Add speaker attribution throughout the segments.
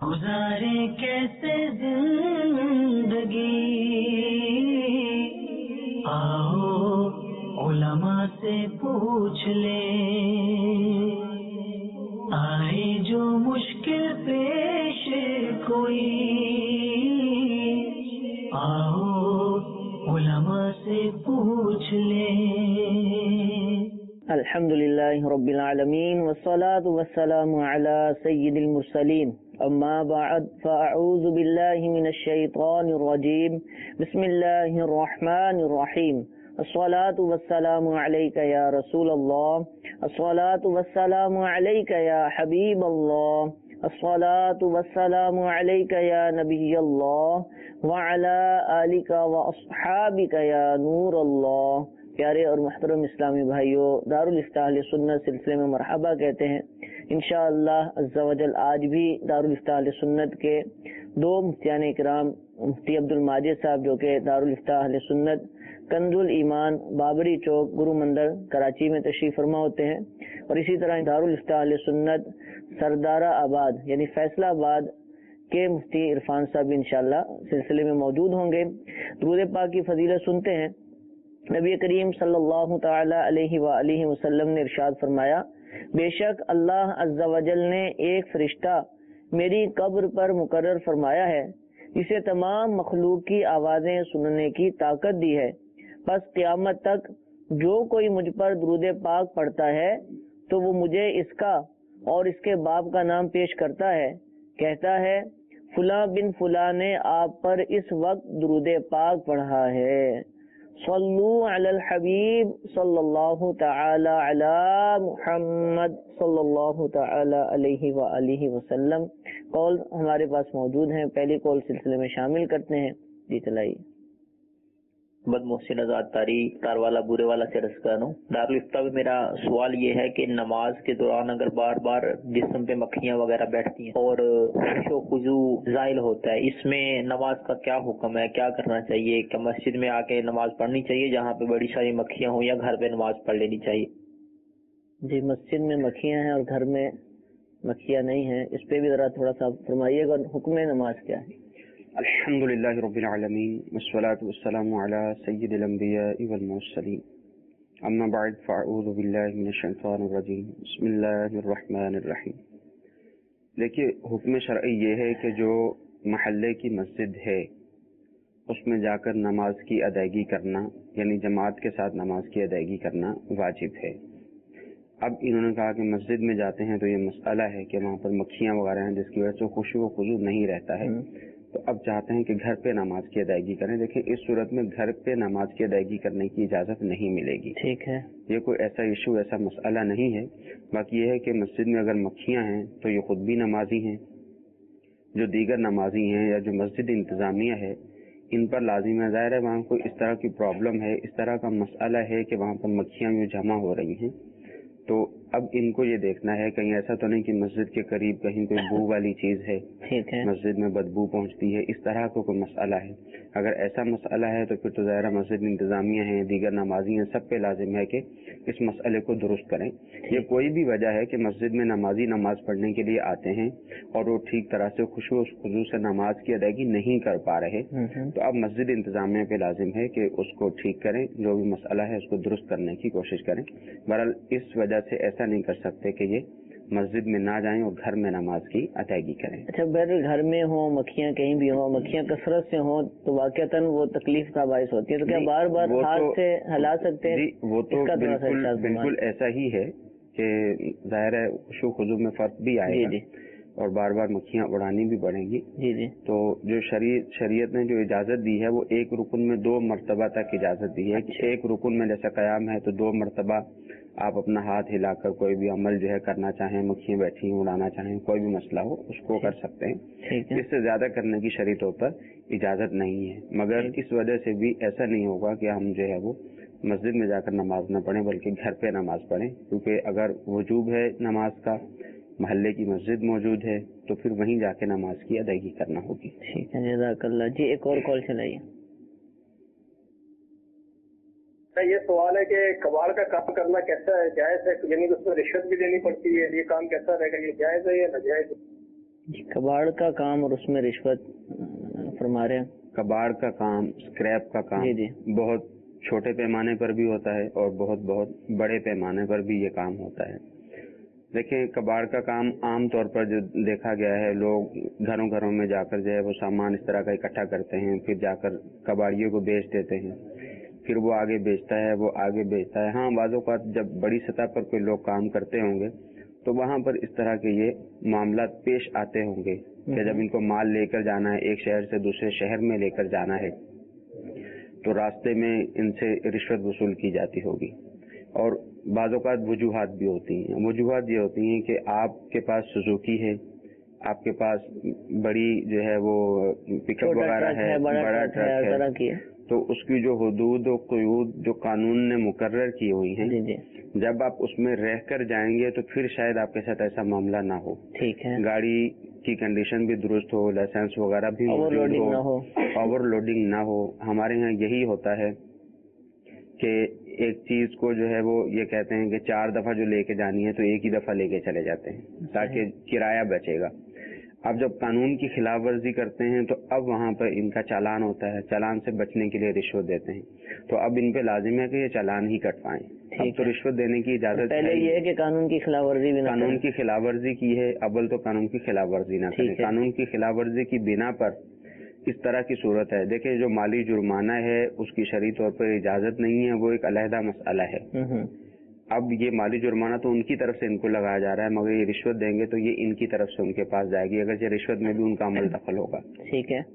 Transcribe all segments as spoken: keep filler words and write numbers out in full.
Speaker 1: گزارے کیسے زندگی، آؤ علماء سے پوچھ لیں، آئے جو مشکل پیش کوئی، آؤ علماء سے پوچھ لیں۔
Speaker 2: الحمدللہ رب العالمین والصلاة والسلام علی سید المرسلین، اما بعد فاعوذ باللہ من الشیطان الرجیم، بسم اللہ الرحمن الرحیم۔ الصلاة والسلام علیک یا رسول اللہ، الصلاة والسلام علیک یا حبیب اللہ، الصلاة والسلام علیک یا نبی اللہ، وعلی آلک واصحابک یا نور اللہ۔ پیارے اور محترم اسلامی بھائیوں، دارالافتاء اہل سنت سلسلے میں مرحبا کہتے ہیں۔ انشاءاللہ عز و جل آج بھی دارالافتاء اہل سنت کے دو مفتیان اکرام، مفتی عبد الماجد صاحب جو کہ دارالافتاء اہل سنت کنز الایمان بابری چوک گرو مندر کراچی میں تشریف فرما ہوتے ہیں، اور اسی طرح دارالافتاء اہل سنت سردارہ آباد یعنی فیصلہ آباد کے مفتی عرفان صاحب انشاءاللہ سلسلے میں موجود ہوں گے۔ درود پاک کی فضیلت سنتے ہیں۔ نبی کریم صلی اللہ تعالی علیہ وآلہ وسلم نے ارشاد فرمایا، بے شک اللہ عز و جل نے ایک فرشتہ میری قبر پر مقرر فرمایا ہے جسے تمام مخلوق کی آوازیں سننے کی طاقت دی ہے، بس قیامت تک جو کوئی مجھ پر درود پاک پڑھتا ہے تو وہ مجھے اس کا اور اس کے باپ کا نام پیش کرتا ہے، کہتا ہے فلاں بن فلاں نے آپ پر اس وقت درود پاک پڑھا ہے، صلو علی الحبیب صلی اللہ تعالی علی محمد صلی اللہ تعالی علیہ وآلہ وسلم۔ کال ہمارے پاس موجود ہیں، پہلی کال سلسلے میں شامل کرتے ہیں۔ جی چلائیے۔
Speaker 3: بد محسن آزاد تاریخ تاروالا بورے والا سے عرض کروں، دارالافتاء میں میرا سوال یہ ہے کہ نماز کے دوران اگر بار بار جسم پہ مکھیاں وغیرہ بیٹھتی ہیں اور خشوع و خضوع زائل ہوتا ہے، اس میں نماز کا کیا حکم ہے، کیا کرنا چاہیے؟ کہ مسجد میں آ کے نماز پڑھنی چاہیے جہاں پہ بڑی ساری مکھیاں ہوں، یا گھر پہ نماز پڑھ لینی چاہیے؟
Speaker 2: جی، مسجد میں مکھیاں ہیں اور گھر میں مکھیاں نہیں ہیں، اس پہ بھی ذرا تھوڑا سا فرمائیے گا، حکم نماز کیا ہے؟
Speaker 4: الحمدللہ رب العالمین والصلاة والسلام علی سید الانبیاء والمرسلین، اما بعد فاعوذ باللہ من الشیطان الرجیم، بسم اللہ الرحمن الرحیم۔ دیکھیے، حکم شرعی یہ ہے کہ جو محلے کی مسجد ہے اس میں جا کر نماز کی ادائیگی کرنا، یعنی جماعت کے ساتھ نماز کی ادائیگی کرنا واجب ہے۔ اب انہوں نے کہا کہ مسجد میں جاتے ہیں تو یہ مسئلہ ہے کہ وہاں پر مکھیاں وغیرہ ہیں جس کی وجہ سے خشوع و خضوع نہیں رہتا ہے، تو اب چاہتے ہیں کہ گھر پہ نماز کی ادائیگی کریں۔ دیکھیں، اس صورت میں گھر پہ نماز کی ادائیگی کرنے کی اجازت نہیں ملے گی۔
Speaker 2: ٹھیک ہے،
Speaker 4: یہ کوئی ایسا ایشو ایسا مسئلہ نہیں ہے۔ باقی یہ ہے کہ مسجد میں اگر مکھیاں ہیں تو یہ خود بھی نمازی ہیں، جو دیگر نمازی ہیں یا جو مسجد انتظامیہ ہے ان پر لازم ہے۔ ظاہر ہے وہاں کوئی اس طرح کی پرابلم ہے، اس طرح کا مسئلہ ہے کہ وہاں پر مکھیاں جو جمع ہو رہی ہیں، تو اب ان کو یہ دیکھنا ہے کہیں ایسا تو نہیں کہ مسجد کے قریب کہیں کوئی بو والی چیز ہے، مسجد میں بدبو پہنچتی ہے، اس طرح کا کوئی مسئلہ ہے۔ اگر ایسا مسئلہ ہے تو پھر تو ظاہر مسجد انتظامیہ ہیں، دیگر نمازی ہیں، سب پہ لازم ہے کہ اس مسئلے کو درست کریں۔ یہ کوئی بھی وجہ ہے کہ مسجد میں نمازی نماز پڑھنے کے لیے آتے ہیں اور وہ ٹھیک طرح سے خشوع و خضوع سے نماز کی ادائیگی نہیں کر پا رہے، تو اب مسجد انتظامیہ پہ لازم ہے کہ اس کو ٹھیک کریں، جو بھی مسئلہ ہے اس کو درست کرنے کی کوشش کریں۔ بہرحال اس وجہ سے ایسا نہیں کر سکتے کہ یہ مسجد میں نہ جائیں اور گھر میں نماز کی ادائیگی کریں۔
Speaker 2: اچھا، بہرحال گھر میں ہوں، مکھیاں کہیں بھی ہوں، مکھیاں کثرت سے ہوں تو واقعتاً وہ تکلیف کا باعث ہوتی ہے، تو کیا بار بار ہاتھ سے ہلا سکتے ہیں؟
Speaker 4: جی وہ تو بالکل بالکل ایسا ہی ہے کہ ظاہر ہے خشوع و خضوع میں فرق بھی آئے گا اور بار بار مکھیاں اڑانی بھی پڑیں گی۔
Speaker 2: جی جی تو
Speaker 4: جو شریعت شریعت نے جو اجازت دی ہے وہ ایک رکن میں دو مرتبہ تک اجازت دی ہے کہ ایک رکن میں جیسا قیام ہے تو دو مرتبہ آپ اپنا ہاتھ ہلا کر کوئی بھی عمل جو ہے کرنا چاہیں، مکھیاں بیٹھی ہیں اڑانا چاہیں، کوئی بھی مسئلہ ہو اس کو کر سکتے ہیں۔ اس سے زیادہ کرنے کی شرعی طور پر اجازت نہیں ہے، مگر اس وجہ سے بھی ایسا نہیں ہوگا کہ ہم جو ہے وہ مسجد میں جا کر نماز نہ پڑھیں بلکہ گھر پہ نماز پڑھیں، کیونکہ اگر وجوب ہے نماز کا، محلے کی مسجد موجود ہے تو پھر وہیں جا کے نماز کی ادائیگی کرنا ہوگی۔
Speaker 2: ٹھیک ہے، جزاک اللہ۔ جی ایک اور کال چلائیے۔
Speaker 5: یہ سوال ہے کہ کباڑ کا کام کرنا کیسا ہے، جائز ہے؟ یعنی اس میں رشوت بھی دینی پڑتی ہے، یہ کام کیسا رہے گا، یہ جائز ہے یا ناجائز ہے؟
Speaker 2: کباڑ کا کام اور اس میں رشوت فرما رہے ہیں.
Speaker 4: کباڑ کا کام، اسکریپ کا کام
Speaker 2: جی جی
Speaker 4: بہت چھوٹے پیمانے پر بھی ہوتا ہے اور بہت بہت بڑے پیمانے پر بھی یہ کام ہوتا ہے. دیکھیں کباڑ کا کام عام طور پر جو دیکھا گیا ہے، لوگ گھروں گھروں میں جا کر جو ہے وہ سامان اس طرح کا اکٹھا کرتے ہیں، پھر جا کر کباڑیوں کو بیچ دیتے ہیں، پھر وہ آگے بیچتا ہے وہ آگے بیچتا ہے. ہاں بعض اوقات جب بڑی سطح پر کوئی لوگ کام کرتے ہوں گے تو وہاں پر اس طرح کے یہ معاملات پیش آتے ہوں گے کہ جب ان کو مال لے کر جانا ہے، ایک شہر سے دوسرے شہر میں لے کر جانا ہے، تو راستے میں ان سے رشوت وصول کی جاتی ہوگی. اور بعض اوقات وجوہات بھی ہوتی ہیں. وجوہات یہ ہوتی ہیں کہ آپ کے پاس سوزوکی ہے، آپ کے پاس بڑی جو ہے وہ پک اپ وغیرہ ہے، بڑا ٹرک ہے، تو اس کی جو حدود و قیود جو قانون نے مقرر کی ہوئی ہیں، جب آپ اس میں رہ کر جائیں گے تو پھر شاید آپ کے ساتھ ایسا معاملہ نہ ہو. ٹھیک ہے، گاڑی کی کنڈیشن بھی درست ہو، لائسنس وغیرہ بھی موجود ہو، اوور لوڈنگ نہ ہو. ہمارے ہاں یہی ہوتا ہے کہ ایک چیز کو جو ہے وہ یہ کہتے ہیں کہ چار دفعہ جو لے کے جانی ہے تو ایک ہی دفعہ لے کے چلے جاتے ہیں تاکہ کرایہ بچے گا. اب جب قانون کی خلاف ورزی کرتے ہیں تو اب وہاں پر ان کا چالان ہوتا ہے، چالان سے بچنے کے لیے رشوت دیتے ہیں. تو اب ان پہ لازم ہے کہ یہ چالان ہی کٹوائیں. اب تو رشوت دینے کی اجازت
Speaker 2: پہلے یہ ہے کہ قانون کی خلاف ورزی بھی
Speaker 4: قانون کی خلاف ورزی کی ہے. اول تو قانون کی خلاف ورزی نہ کریں. قانون کی خلاف ورزی کی بنا پر اس طرح کی صورت ہے. دیکھیں جو مالی جرمانہ ہے اس کی شرعی طور پر اجازت نہیں ہے، وہ ایک علیحدہ مسئلہ ہے. اب یہ مالی جرمانہ تو ان کی طرف سے ان کو لگایا جا رہا ہے، مگر یہ رشوت دیں گے تو یہ ان کی طرف سے ان کے پاس جائے گی، اگر یہ رشوت میں بھی ان کا عمل دخل ہوگا.
Speaker 2: ٹھیک ہے.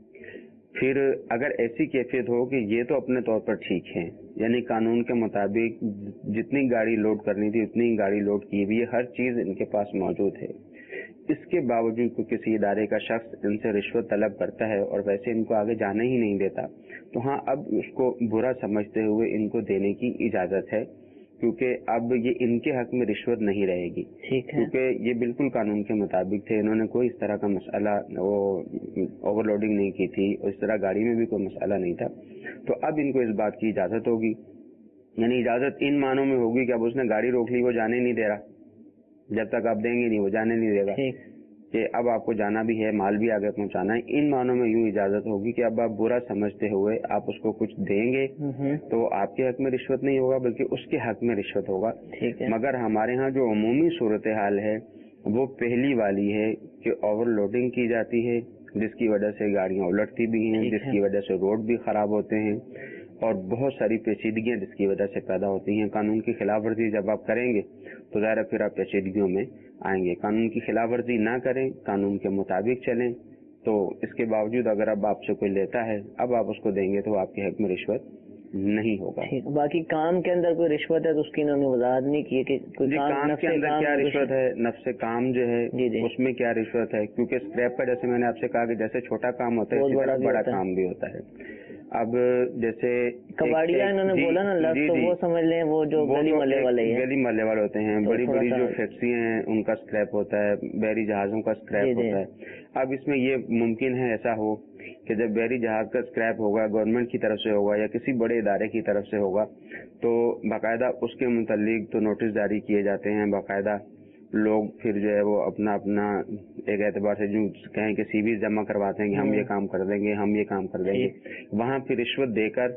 Speaker 4: پھر اگر ایسی کیفیت ہو کہ یہ تو اپنے طور پر ٹھیک ہے، یعنی قانون کے مطابق جتنی گاڑی لوڈ کرنی تھی اتنی گاڑی لوڈ کی ہوئی ہے، ہر چیز ان کے پاس موجود ہے، اس کے باوجود کو کسی ادارے کا شخص ان سے رشوت طلب کرتا ہے اور ویسے ان کو آگے جانے ہی نہیں دیتا، تو ہاں اب اس کو برا سمجھتے ہوئے ان کو دینے کی اجازت ہے، کیونکہ اب یہ ان کے حق میں رشوت نہیں رہے گی. کیونکہ یہ بالکل قانون کے مطابق تھے، انہوں نے کوئی اس طرح کا مسئلہ وہ اوور لوڈنگ نہیں کی تھی، اس طرح گاڑی میں بھی کوئی مسئلہ نہیں تھا. تو اب ان کو اس بات کی اجازت ہوگی، یعنی اجازت ان معنوں میں ہوگی کہ اب اس نے گاڑی روک لی، وہ جانے نہیں دے رہا، جب تک آپ دیں گے نہیں وہ جانے نہیں دے گا، کہ اب آپ کو جانا بھی ہے، مال بھی آگے پہنچانا ہے. ان معنوں میں یوں اجازت ہوگی کہ اب آپ برا سمجھتے ہوئے آپ اس کو کچھ دیں گے تو آپ کے حق میں رشوت نہیں ہوگا بلکہ اس کے حق میں رشوت ہوگا. مگر ہمارے ہاں جو عمومی صورتحال ہے وہ پہلی والی ہے کہ اوور لوڈنگ کی جاتی ہے، جس کی وجہ سے گاڑیاں الٹتی بھی ہیں، جس کی وجہ سے روڈ بھی خراب ہوتے ہیں اور بہت ساری پیچیدگیاں جس کی وجہ سے پیدا ہوتی ہیں. قانون کی خلاف ورزی جب آپ کریں گے تو ظاہر پھر آپ پیچیدگیوں میں آئیں گے. قانون کی خلاف ورزی نہ کریں، قانون کے مطابق چلیں، تو اس کے باوجود اگر اب آپ سے کوئی لیتا ہے، اب آپ اس کو دیں گے تو آپ کے حق میں رشوت نہیں ہوگا.
Speaker 2: باقی کام کے اندر کوئی رشوت ہے تو اس کی انہوں نے وضاحت نہیں کی کہ
Speaker 4: جی کام کے اندر کیا رشوت ہے، نفس کام جو ہے اس میں کیا رشوت ہے، کیونکہ اسکریپ کا جیسے میں نے آپ سے کہا کہ جیسے چھوٹا کام ہوتا ہے اسی طرح بڑا کام بھی ہوتا ہے. اب جیسے
Speaker 2: کباڑیا انہوں نے بولا نا لفظ، تو وہ سمجھ لیں وہ جو گلی محلے والے ہیں،
Speaker 4: گلی محلے والے ہوتے ہیں، بڑی بڑی جو فیکٹریاں ہیں ان کا اسکریپ ہوتا ہے، بحری جہازوں کا اسکریپ ہوتا ہے. اب اس میں یہ ممکن ہے ایسا ہو کہ جب بحری جہاز کا اسکریپ ہوگا گورنمنٹ کی طرف سے ہوگا یا کسی بڑے ادارے کی طرف سے ہوگا تو باقاعدہ اس کے متعلق تو نوٹس جاری کیے جاتے ہیں، باقاعدہ لوگ پھر جو ہے وہ اپنا اپنا ایک اعتبار سے جو کہیں کہ سی ویز جمع کرواتے ہیں کہ ہم یہ کام کر دیں گے، ہم یہ کام کر دیں گے. وہاں پھر رشوت دے کر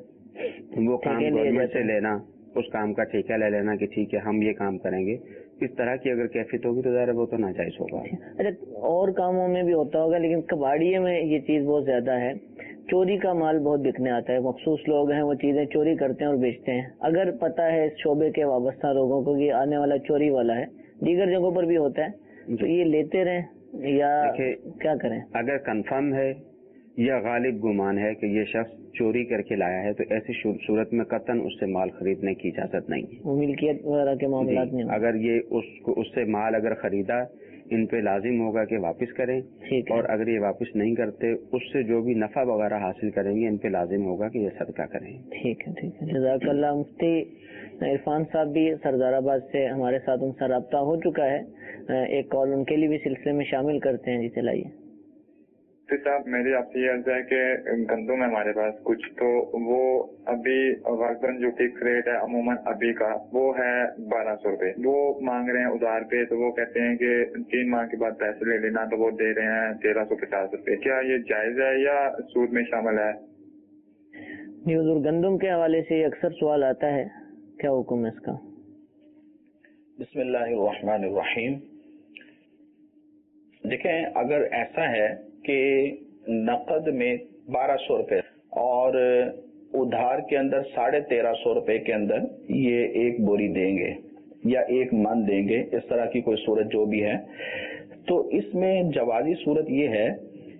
Speaker 4: وہ کام گورنمنٹ سے لینا، اس کام کا ٹھیکہ لے لینا کہ ٹھیک ہے ہم یہ کام کریں گے. اس طرح کی اگر کیفیت ہوگی تو ظاہر وہ تو ناجائز ہوگا.
Speaker 2: اچھا اور کاموں میں بھی ہوتا ہوگا لیکن کباڑیے میں یہ چیز بہت زیادہ ہے، چوری کا مال بہت بکنے آتا ہے، مخصوص لوگ ہیں وہ چیزیں چوری کرتے ہیں اور بیچتے ہیں. اگر پتہ ہے اس شعبے کے وابستہ لوگوں کو کہ آنے والا چوری والا ہے، دیگر جگہوں پر بھی ہوتا ہے، تو یہ لیتے رہیں یا کیا کریں؟
Speaker 4: اگر کنفرم ہے یا غالب گمان ہے کہ یہ شخص چوری کر کے لایا ہے تو ایسی صورت میں قطعاً اس سے مال خریدنے کی اجازت نہیں ہے.
Speaker 2: ملکیت وغیرہ کے معاملات نہیں.
Speaker 4: اگر یہ اس کو اس سے مال اگر خریدا ان پہ لازم ہوگا کہ واپس کریں، اور اگر یہ واپس نہیں کرتے اس سے جو بھی نفع وغیرہ حاصل کریں گے ان پہ لازم ہوگا کہ یہ صدقہ کریں.
Speaker 2: ٹھیک ہے ٹھیک ہے جزاک اللہ. مفتی عرفان صاحب بھی سردار آباد سے ہمارے ساتھ ان سے رابطہ ہو چکا ہے، ایک کال ان کے لیے بھی سلسلے میں شامل کرتے ہیں. جی چلائیے.
Speaker 5: تو صاحب میری آپ سے یہ عرض ہے کہ گندم ہے ہمارے پاس کچھ، تو وہ ابھی غالباً جو فکس ریٹ ہے عموماً ابھی کا وہ ہے بارہ سو روپے، وہ مانگ رہے ہیں ادھار پہ، تو وہ کہتے ہیں کہ تین ماہ کے بعد پیسے لے لینا، تو وہ دے رہے ہیں تیرہ سو پچاس روپے. کیا یہ جائز ہے یا سود میں شامل ہے؟
Speaker 2: جی حضور، گندم کے حوالے سے اکثر سوال آتا ہے، کیا حکم ہے اس کا؟
Speaker 6: بسم اللہ الرحمن الرحیم. دیکھیں، اگر ایسا ہے کہ نقد میں بارہ سو روپے اور ادھار کے اندر ساڑھے تیرہ سو روپے کے اندر یہ ایک بوری دیں گے یا ایک من دیں گے، اس طرح کی کوئی صورت جو بھی ہے، تو اس میں جوازی صورت یہ ہے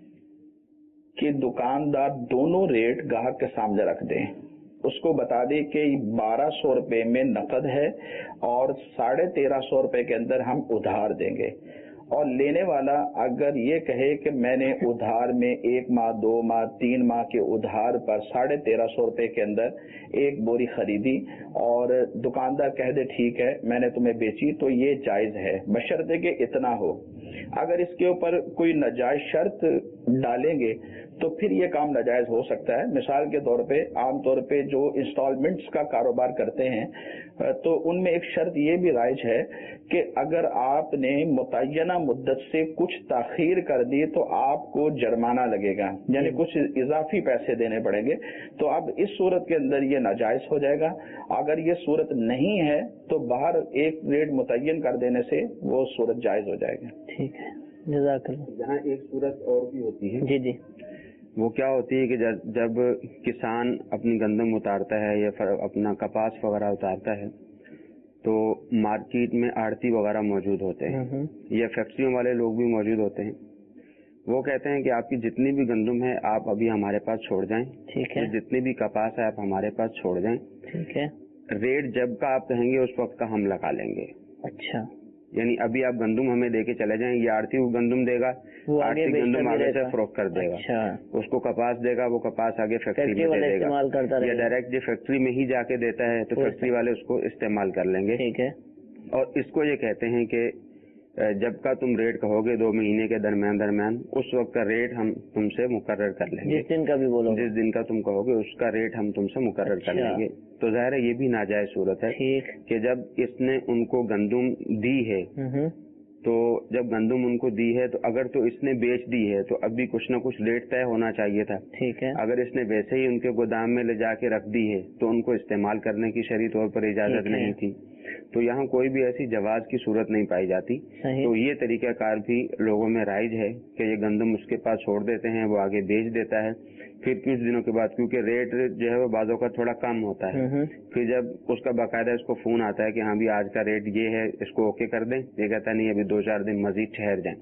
Speaker 6: کہ دکاندار دونوں ریٹ گاہک کے سامنے رکھ دیں، اس کو بتا دے کہ بارہ سو روپے میں نقد ہے اور ساڑھے تیرہ سو روپے کے اندر ہم ادھار دیں گے. اور لینے والا اگر یہ کہے کہ میں نے ادھار میں ایک ماہ، دو ماہ، تین ماہ کے ادھار پر ساڑھے تیرہ سو روپے کے اندر ایک بوری خریدی اور دکاندار کہہ دے ٹھیک ہے میں نے تمہیں بیچی، تو یہ جائز ہے بشرطے کہ اتنا ہو. اگر اس کے اوپر کوئی ناجائز شرط ڈالیں گے تو پھر یہ کام ناجائز ہو سکتا ہے. مثال کے طور پہ عام طور پہ جو انسٹالمنٹس کا کاروبار کرتے ہیں تو ان میں ایک شرط یہ بھی رائج ہے کہ اگر آپ نے متعینہ مدت سے کچھ تاخیر کر دی تو آپ کو جرمانہ لگے گا، یعنی کچھ اضافی پیسے دینے پڑیں گے. تو اب اس صورت کے اندر یہ ناجائز ہو جائے گا. اگر یہ صورت نہیں ہے تو باہر ایک ریٹ متعین کر دینے سے وہ صورت جائز ہو جائے گا.
Speaker 2: ٹھیک ہے، جزاک اللہ.
Speaker 4: جہاں ایک صورت اور بھی ہوتی ہے،
Speaker 2: جی جی،
Speaker 4: وہ کیا ہوتی ہے کہ جب کسان اپنی گندم اتارتا ہے یا اپنا کپاس وغیرہ اتارتا ہے تو مارکیٹ میں آڑتی وغیرہ موجود ہوتے ہیں یا فیکٹریوں والے لوگ بھی موجود ہوتے ہیں. وہ کہتے ہیں کہ آپ کی جتنی بھی گندم ہے آپ ابھی ہمارے پاس چھوڑ جائیں،
Speaker 2: ٹھیک ہے،
Speaker 4: جتنی بھی کپاس ہے آپ ہمارے پاس چھوڑ جائیں،
Speaker 2: ٹھیک ہے،
Speaker 4: ریٹ جب کا آپ کہیں گے اس وقت کا ہم لگا لیں گے.
Speaker 2: اچھا،
Speaker 4: یعنی ابھی آپ گندم ہمیں دے کے چلے جائیں، یہ آڑتی وہ گندم دے گا، آڑتی گندم آگے سے فروخت کر دے گا، اس کو کپاس دے گا، وہ کپاس آگے فیکٹری میں دے دے گا، یا ڈائریکٹ جو فیکٹری میں ہی جا کے دیتا ہے تو فیکٹری والے اس کو استعمال کر لیں گے.
Speaker 2: ٹھیک ہے.
Speaker 4: اور اس کو یہ کہتے ہیں کہ جب کا تم ریٹ کہو گے دو مہینے کے درمیان درمیان اس وقت کا ریٹ ہم تم سے مقرر کر لیں گے.
Speaker 2: جس دن کا بھی بولو،
Speaker 4: جس دن کا تم کہو گے اس کا ریٹ ہم تم سے مقرر کر لیں گے. تو ظاہر ہے یہ بھی ناجائز صورت ہے کہ جب اس نے ان کو گندم دی ہے تو جب گندم ان کو دی ہے تو اگر تو اس نے بیچ دی ہے تو اب بھی کچھ نہ کچھ ریٹ طے ہونا چاہیے تھا.
Speaker 2: ٹھیک ہے.
Speaker 4: اگر اس نے ویسے ہی ان کے گودام میں لے جا کے رکھ دی ہے تو ان کو استعمال کرنے کی شرعی طور پر اجازت نہیں تھی. تو یہاں کوئی بھی ایسی جواز کی صورت نہیں پائی جاتی. تو یہ طریقہ کار بھی لوگوں میں رائج ہے کہ یہ گندم اس کے پاس چھوڑ دیتے ہیں، وہ آگے بیچ دیتا ہے، پھر کچھ دنوں کے بعد کیونکہ ریٹ جو ہے وہ بازوں کا تھوڑا کم ہوتا ہے، پھر جب اس کا باقاعدہ اس کو فون آتا ہے کہ ہاں بھی آج کا ریٹ یہ ہے، اس کو اوکے کر دیں، یہ کہتا نہیں ابھی دو چار دن مزید ٹھہر جائیں،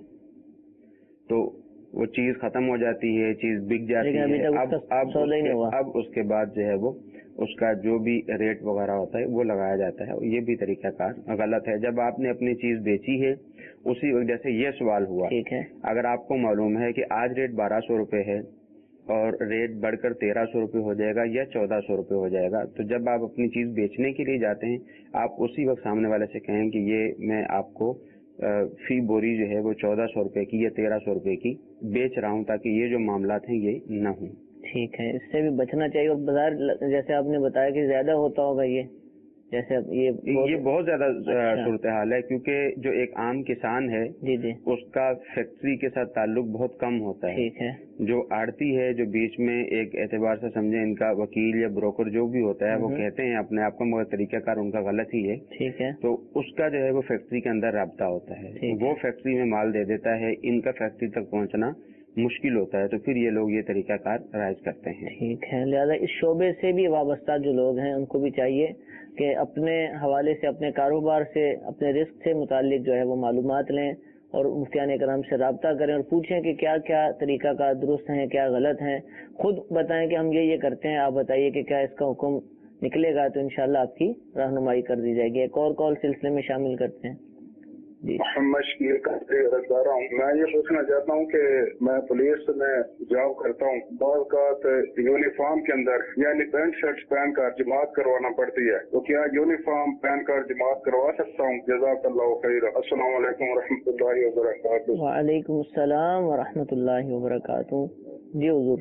Speaker 4: تو وہ چیز ختم ہو جاتی ہے، چیز بک جاتی ہے. اب اب اب اس کے بعد جو ہے وہ اس کا جو بھی ریٹ وغیرہ ہوتا ہے وہ لگایا جاتا ہے. یہ بھی طریقہ کار غلط ہے. جب آپ نے اپنی چیز بیچی ہے اسی وقت جیسے یہ سوال ہوا، اگر آپ کو معلوم ہے کہ آج ریٹ بارہ سو روپے ہے اور ریٹ بڑھ کر تیرہ سو روپے ہو جائے گا یا چودہ سو روپے ہو جائے گا، تو جب آپ اپنی چیز بیچنے کے لیے جاتے ہیں آپ اسی وقت سامنے والے سے کہیں کہ یہ میں آپ کو فی بوری جو ہے وہ چودہ سو روپے کی یا تیرہ سو روپے کی بیچ رہا ہوں، تاکہ یہ جو معاملات ہیں یہ نہ ہوں.
Speaker 2: ٹھیک ہے، اس سے بھی بچنا چاہیے. اور بازار جیسے آپ نے بتایا کہ زیادہ ہوتا ہوگا، یہ جیسے یہ
Speaker 4: یہ بہت زیادہ صورتحال ہے کیونکہ جو ایک عام کسان ہے
Speaker 2: جی جی
Speaker 4: اس کا فیکٹری کے ساتھ تعلق بہت کم ہوتا ہے.
Speaker 2: ٹھیک ہے. جو
Speaker 4: آڑتی ہے جو بیچ میں ایک اعتبار سے سمجھے ان کا وکیل یا بروکر جو بھی ہوتا ہے وہ کہتے ہیں اپنے آپ کو، مگر طریقہ کار ان کا غلط ہی ہے.
Speaker 2: ٹھیک ہے.
Speaker 4: تو اس کا جو ہے وہ فیکٹری کے اندر رابطہ ہوتا ہے، وہ فیکٹری میں مال دے دیتا ہے، ان کا فیکٹری تک پہنچنا مشکل ہوتا ہے، تو پھر یہ لوگ یہ طریقہ کار رائج کرتے ہیں.
Speaker 2: ٹھیک ہے. لہذا اس شعبے سے بھی وابستہ جو لوگ ہیں ان کو بھی چاہیے کہ اپنے حوالے سے، اپنے کاروبار سے، اپنے رزق سے متعلق جو ہے وہ معلومات لیں اور مفتیان کرام سے رابطہ کریں اور پوچھیں کہ کیا کیا طریقہ کار درست ہیں، کیا غلط ہیں. خود بتائیں کہ ہم یہ یہ کرتے ہیں، آپ بتائیے کہ کیا اس کا حکم نکلے گا، تو انشاءاللہ آپ کی رہنمائی کر دی جائے گی. ایک اور کال سلسلے میں شامل کرتے ہیں.
Speaker 7: محمد شکیل کا رضدارہ ہوں. میں یہ پوچھنا چاہتا ہوں کہ میں پولیس میں جاب کرتا ہوں. بعض اوقات یونیفارم کے اندر یعنی پینٹ شرٹ پہن کر جماعت کروانا پڑتی ہے, تو کیا یونیفارم پہن کر جماعت کروا سکتا ہوں؟ جزاک اللہ خیر. السلام علیکم ورحمۃ اللہ وبرکاتہ.
Speaker 2: وعلیکم السلام ورحمۃ اللہ وبرکاتہ. جی حضور.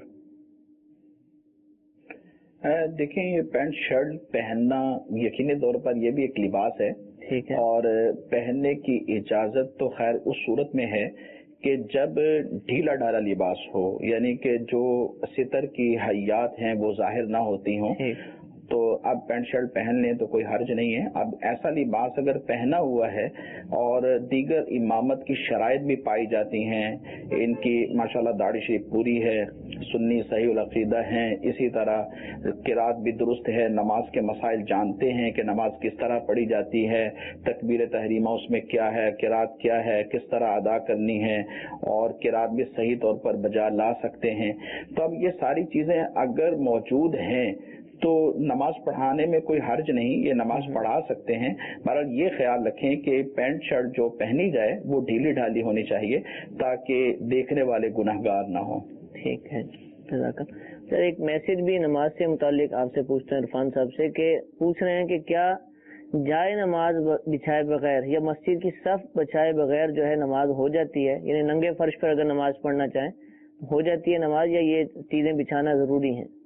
Speaker 6: دیکھیں, یہ پینٹ شرٹ پہننا یقینی طور پر یہ بھی ایک لباس ہے,
Speaker 2: ٹھیک ہے,
Speaker 6: اور پہننے کی اجازت تو خیر اس صورت میں ہے کہ جب ڈھیلا ڈھالا لباس ہو, یعنی کہ جو ستر کی حیات ہیں وہ ظاہر نہ ہوتی ہوں, تو اب پینٹ شرٹ پہن لیں تو کوئی حرج نہیں ہے. اب ایسا لباس اگر پہنا ہوا ہے اور دیگر امامت کی شرائط بھی پائی جاتی ہیں, ان کی ماشاءاللہ داڑھی شریف پوری ہے, سنی صحیح العقیدہ ہیں, اسی طرح قرات بھی درست ہے, نماز کے مسائل جانتے ہیں کہ نماز کس طرح پڑھی جاتی ہے, تکبیر تحریمہ اس میں کیا ہے, قرات کیا ہے, کس طرح ادا کرنی ہے, اور قرات بھی صحیح طور پر بجا لا سکتے ہیں, تو اب یہ ساری چیزیں اگر موجود ہیں تو نماز پڑھانے میں کوئی حرج نہیں, یہ نماز پڑھا سکتے ہیں. بہرحال یہ خیال رکھیں کہ پینٹ شرٹ جو پہنی جائے وہ ڈھیلی ڈھالی ہونی چاہیے تاکہ دیکھنے والے گناہگار نہ ہوں.
Speaker 2: ٹھیک ہے, جزاک اللہ. سر ایک میسج بھی نماز سے متعلق آپ سے پوچھتے ہیں عرفان صاحب سے, کہ پوچھ رہے ہیں کہ کیا جائے نماز بچھائے بغیر یا مسجد کی صف بچھائے بغیر جو ہے نماز ہو جاتی ہے, یعنی ننگے فرش پر اگر نماز پڑھنا چاہیں ہو جاتی ہے نماز, یا یہ چیزیں بچھانا ضروری ہیں؟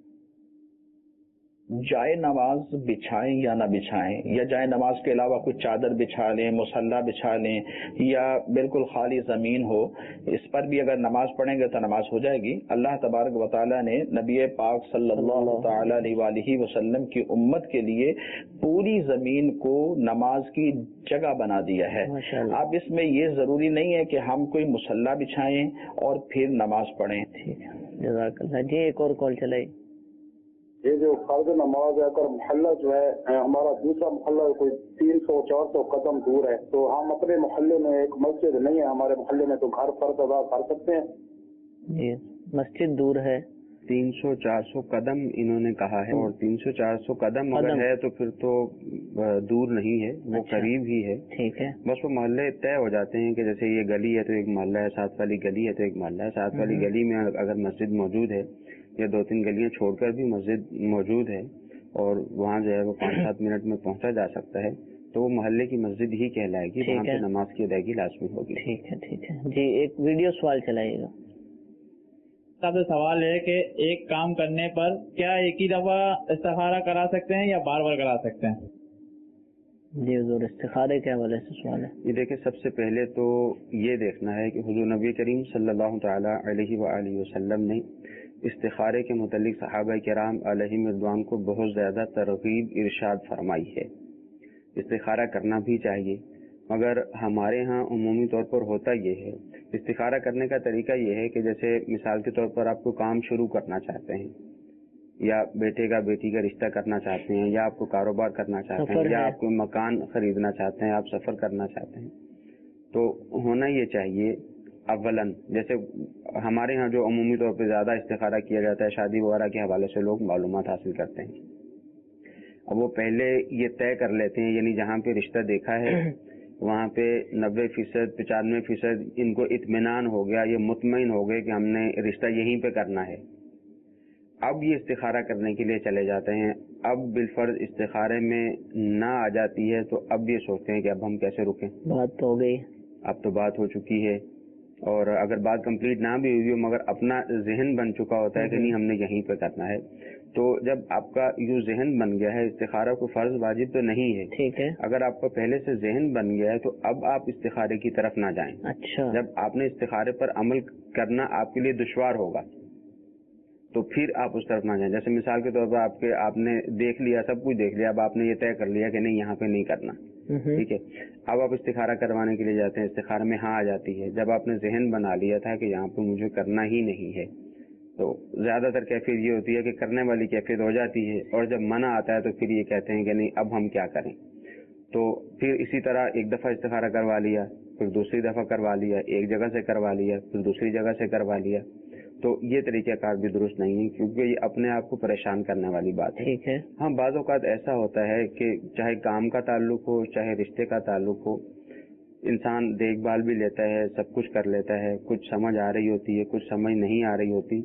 Speaker 6: جائے نماز بچھائیں یا نہ بچھائیں, یا جائے نماز کے علاوہ کچھ چادر بچھا لیں, مصلی بچھا لیں, یا بالکل خالی زمین ہو, اس پر بھی اگر نماز پڑھیں گے تو نماز ہو جائے گی. اللہ تبارک و تعالیٰ نے نبی پاک صلی اللہ تعالی علیہ وآلہ وسلم کی امت کے لیے پوری زمین کو نماز کی جگہ بنا دیا ہے. اب اس میں یہ ضروری نہیں ہے کہ ہم کوئی مصلی بچھائیں اور پھر نماز پڑھیں.
Speaker 2: ٹھیک ہے, جزاک اللہ. جی ایک اور کال چلائی.
Speaker 7: یہ جو فرض نماز ہے, اگر محلہ جو ہے ہمارا دوسرا محلہ کوئی تین سو چار سو قدم دور ہے, تو ہم اپنے محلے میں ایک مسجد نہیں ہے ہمارے محلے میں, تو گھر فرض ادا کر سکتے ہیں؟
Speaker 2: جی, مسجد دور ہے
Speaker 4: تین سو چار سو قدم انہوں نے کہا ہے, اور تین سو چار سو قدم اگر ہے تو پھر تو دور نہیں ہے, وہ قریب ہی ہے.
Speaker 2: ٹھیک ہے,
Speaker 4: بس وہ محلے طے ہو جاتے ہیں کہ جیسے یہ گلی ہے تو ایک محلہ ہے, ساتھ والی گلی ہے تو ایک محلہ ہے, ساتھ والی گلی میں اگر مسجد موجود ہے یا دو تین گلیاں چھوڑ کر بھی مسجد موجود ہے اور وہاں جو ہے وہ پانچ سات منٹ میں پہنچا جا سکتا ہے, تو وہ محلے کی مسجد ہی کہلائے گی, وہاں پہ نماز کی ادائیگی لازمی ہوگی.
Speaker 2: ٹھیک ہے, ٹھیک ہے. جی ایک ویڈیو سوال چلائیے گا.
Speaker 8: سب سے سوال ہے کہ ایک کام کرنے پر کیا ایک ہی دفعہ استخارہ کرا سکتے ہیں یا بار بار کرا سکتے ہیں؟
Speaker 2: جی حضور, استخارے کے حوالے سے سوال ہے.
Speaker 4: یہ دیکھیں, سب سے پہلے تو یہ دیکھنا ہے کہ حضور نبی کریم صلی اللہ تعالی علیہ وآلہ وسلم نے استخارے کے متعلق صحابہ کرام علیہم رضوان کو بہت زیادہ ترغیب ارشاد فرمائی ہے. استخارہ کرنا بھی چاہیے, مگر ہمارے ہاں عمومی طور پر ہوتا یہ ہے, استخارہ کرنے کا طریقہ یہ ہے کہ جیسے مثال کے طور پر آپ کو کام شروع کرنا چاہتے ہیں, یا بیٹے کا بیٹی کا رشتہ کرنا چاہتے ہیں, یا آپ کو کاروبار کرنا چاہتے ہیں, یا آپ کو مکان خریدنا چاہتے ہیں, آپ سفر کرنا چاہتے ہیں, تو ہونا یہ چاہیے اولن, جیسے ہمارے ہاں جو عمومی طور پہ زیادہ استخارہ کیا جاتا ہے شادی وغیرہ کے حوالے سے لوگ معلومات حاصل کرتے ہیں. اب وہ پہلے یہ طے کر لیتے ہیں, یعنی جہاں پہ رشتہ دیکھا ہے وہاں پہ نبے فیصد پچانوے فیصد ان کو اطمینان ہو گیا, یہ مطمئن ہو گئے کہ ہم نے رشتہ یہیں پہ کرنا ہے. اب یہ استخارہ کرنے کے لیے چلے جاتے ہیں. اب بالفرض استخارے میں نہ آ جاتی ہے تو اب یہ سوچتے ہیں کہ اب ہم کیسے رکیں,
Speaker 2: بات تو ہو گئی,
Speaker 4: اب تو بات ہو چکی ہے, اور اگر بات کمپلیٹ نہ بھی ہوئی ہو مگر اپنا ذہن بن چکا ہوتا ہے کہ نہیں ہم نے یہیں پہ کرنا ہے, تو جب آپ کا یوں ذہن بن گیا ہے, استخارہ کو فرض واجب تو نہیں ہے,
Speaker 2: ٹھیک ہے,
Speaker 4: اگر آپ کا پہلے سے ذہن بن گیا ہے تو اب آپ استخارے کی طرف نہ جائیں.
Speaker 2: اچھا,
Speaker 4: جب آپ نے استخارے پر عمل کرنا آپ کے لیے دشوار ہوگا تو پھر آپ اس طرف نہ جائیں. جیسے مثال کے طور پر آپ کے آپ نے دیکھ لیا, سب کچھ دیکھ لیا, اب آپ نے یہ طے کر لیا کہ نہیں یہاں پہ نہیں کرنا, ٹھیک ہے, اب آپ استخارہ کروانے کے لیے جاتے ہیں, استخارہ میں ہاں آ جاتی ہے. جب آپ نے ذہن بنا لیا تھا کہ یہاں پہ مجھے کرنا ہی نہیں ہے, تو زیادہ تر کیفیت یہ ہوتی ہے کہ کرنے والی کیفیت ہو جاتی ہے, اور جب منع آتا ہے تو پھر یہ کہتے ہیں کہ نہیں اب ہم کیا کریں. تو پھر اسی طرح ایک دفعہ استخارہ کروا لیا, پھر دوسری دفعہ کروا لیا, ایک جگہ سے کروا لیا, پھر دوسری جگہ سے کروا لیا, تو یہ طریقہ کار بھی درست نہیں ہے, کیونکہ یہ اپنے آپ کو پریشان کرنے والی بات ہے.
Speaker 2: ٹھیک ہے,
Speaker 4: ہاں بعض اوقات ایسا ہوتا ہے کہ چاہے کام کا تعلق ہو چاہے رشتے کا تعلق ہو, इंसान देखभाल भी लेता है, सब कुछ कर लेता है, कुछ समझ आ रही होती है, कुछ समझ नहीं आ रही होती,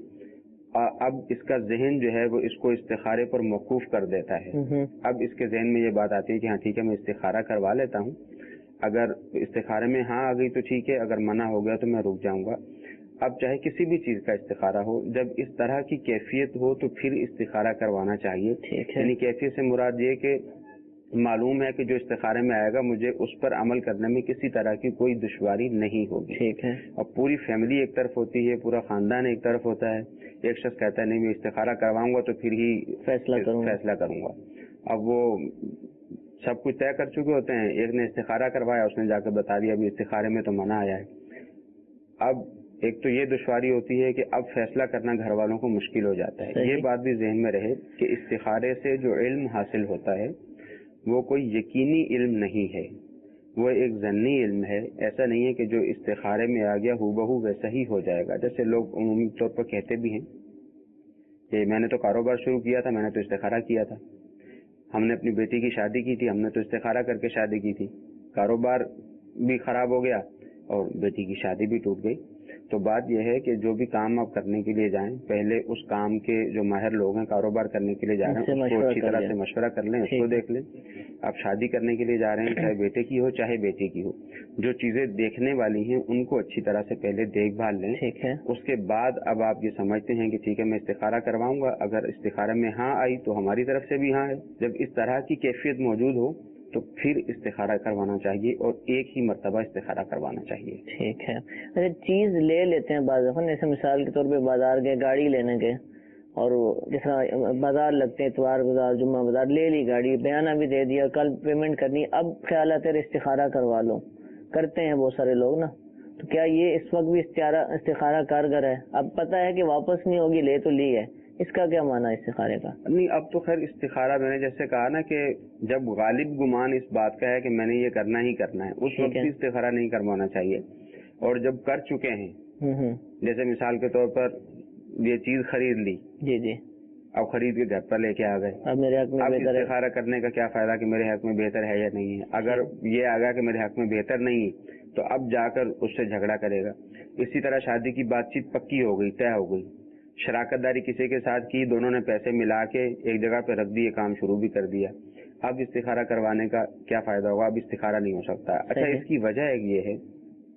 Speaker 4: अब इसका जहन जो है वो इसको इस्तिखारे पर मौकूफ कर देता है। अब इसके जहन में ये बात आती है कि हाँ ठीक है, मैं इस्तिखारा करवा लेता हूँ, अगर इस्तिखारे में हाँ आ गई तो ठीक है, अगर मना हो गया तो मैं रुक जाऊंगा। अब चाहे किसी भी चीज का इस्तिखारा हो, जब इस तरह की कैफियत हो तो फिर इस्तिखारा करवाना चाहिए। यानी कैफियत से मुराद ये कि मालूम है कि जो इस्तिखारे में आएगा मुझे उस पर अमल करने में किसी तरह की कोई दुश्वारी नहीं होगी। ठीक है। अब पूरी फैमिली एक तरफ होती है, पूरा खानदान एक तरफ होता है, एक शख्स कहता है नहीं मैं इस्तिखारा करवाऊंगा तो फिर ही फैसला करूंगा फैसला करूंगा अब वो सब कुछ तय कर चुके होते हैं, एक ने इस्तिखारा करवाया, उसने जाकर बता दिया अभी इस्तिखारे में तो मना आया है। अब एक तो ये दुश्वारी होती है कि अब फैसला करना घर वालों को मुश्किल हो जाता है। ये बात भी जहन में रहे कि इस्तिखारे से जो इल्म हासिल होता है वो कोई यकीनी इल्म नहीं है, वो एक जन्नी इल्म है। ऐसा नहीं है कि जो इस्तिखारे में आ गया हूबहू वैसा ही हो जाएगा। जैसे लोग उम्मीद तौर पर कहते भी हैं कि मैंने तो कारोबार शुरू किया था, मैंने तो इस्तिखारा किया था, हमने अपनी बेटी की शादी की थी, हमने तो इस्तिखारा करके शादी की थी, कारोबार भी खराब हो गया और बेटी की शादी भी टूट गई। तो बात यह है कि जो भी काम आप करने के लिए जाएं, पहले उस काम के जो माहिर लोग हैं, कारोबार करने के लिए जा रहे हैं, उसको अच्छी तरह से मशवरा कर लें, उसको देख लें। आप शादी करने के लिए जा रहे हैं, चाहे बेटे की हो चाहे बेटी की हो, जो चीजें देखने वाली हैं उनको अच्छी तरह से पहले देखभाल लें। ठीक है। उसके बाद अब आप ये समझते हैं कि ठीक है मैं इस्तिखारा करवाऊंगा, अगर इस्तिखारा में हाँ आई तो हमारी तरफ से भी हाँ है। जब इस तरह की कैफियत मौजूद हो तो फिर इस्तिखारा करवाना चाहिए और एक ही मर्तबा इस्तिखारा करवाना चाहिए। ठीक है।
Speaker 2: अच्छा, चीज ले लेते हैं बाज़ दफ़ा, जैसे मिसाल के तौर पे बाजार गए, गाड़ी लेने गए, और जैसा बाजार लगते हैं, इतवार बाजार, जुम्मा बाजार, ले ली गाड़ी, बयाना भी दे दिया, कल पेमेंट करनी, अब ख्याल आता है इस्तिखारा करवा लो, करते हैं बहुत सारे लोग ना, तो क्या ये इस वक्त भी इस्तिखारा कारगर है? अब पता है कि वापस नहीं होगी, ले तो ली है, इसका क्या माना है इस्तिखारे का?
Speaker 4: नहीं, अब तो खैर इस्तिखारा मैंने जैसे कहा ना कि जब गालिब गुमान इस बात का है कि मैंने ये करना ही करना है, उस वक्त भी इस्तिखारा नहीं करवाना चाहिए। और जब कर चुके हैं, जैसे मिसाल के तौर पर ये चीज खरीद ली, जी जी, अब खरीद के घर पर लेके आ गए, अब मेरे हक में बेहतर है, इस्तिखारा करने का क्या फायदा कि मेरे हक में बेहतर है या नहीं है। अगर ये आ गया कि मेरे हक में बेहतर नहीं तो अब जाकर उससे झगड़ा करेगा। इसी तरह शादी की बातचीत पक्की हो गई, तय हो गई, शराकतदारी किसी के साथ की, दोनों ने पैसे मिला के एक जगह पे रख दिए, काम शुरू भी कर दिया, अब इस्तिखारा करवाने का क्या फायदा होगा? अब इस्तिखारा नहीं हो सकता। अच्छा, इसकी वजह एक ये है,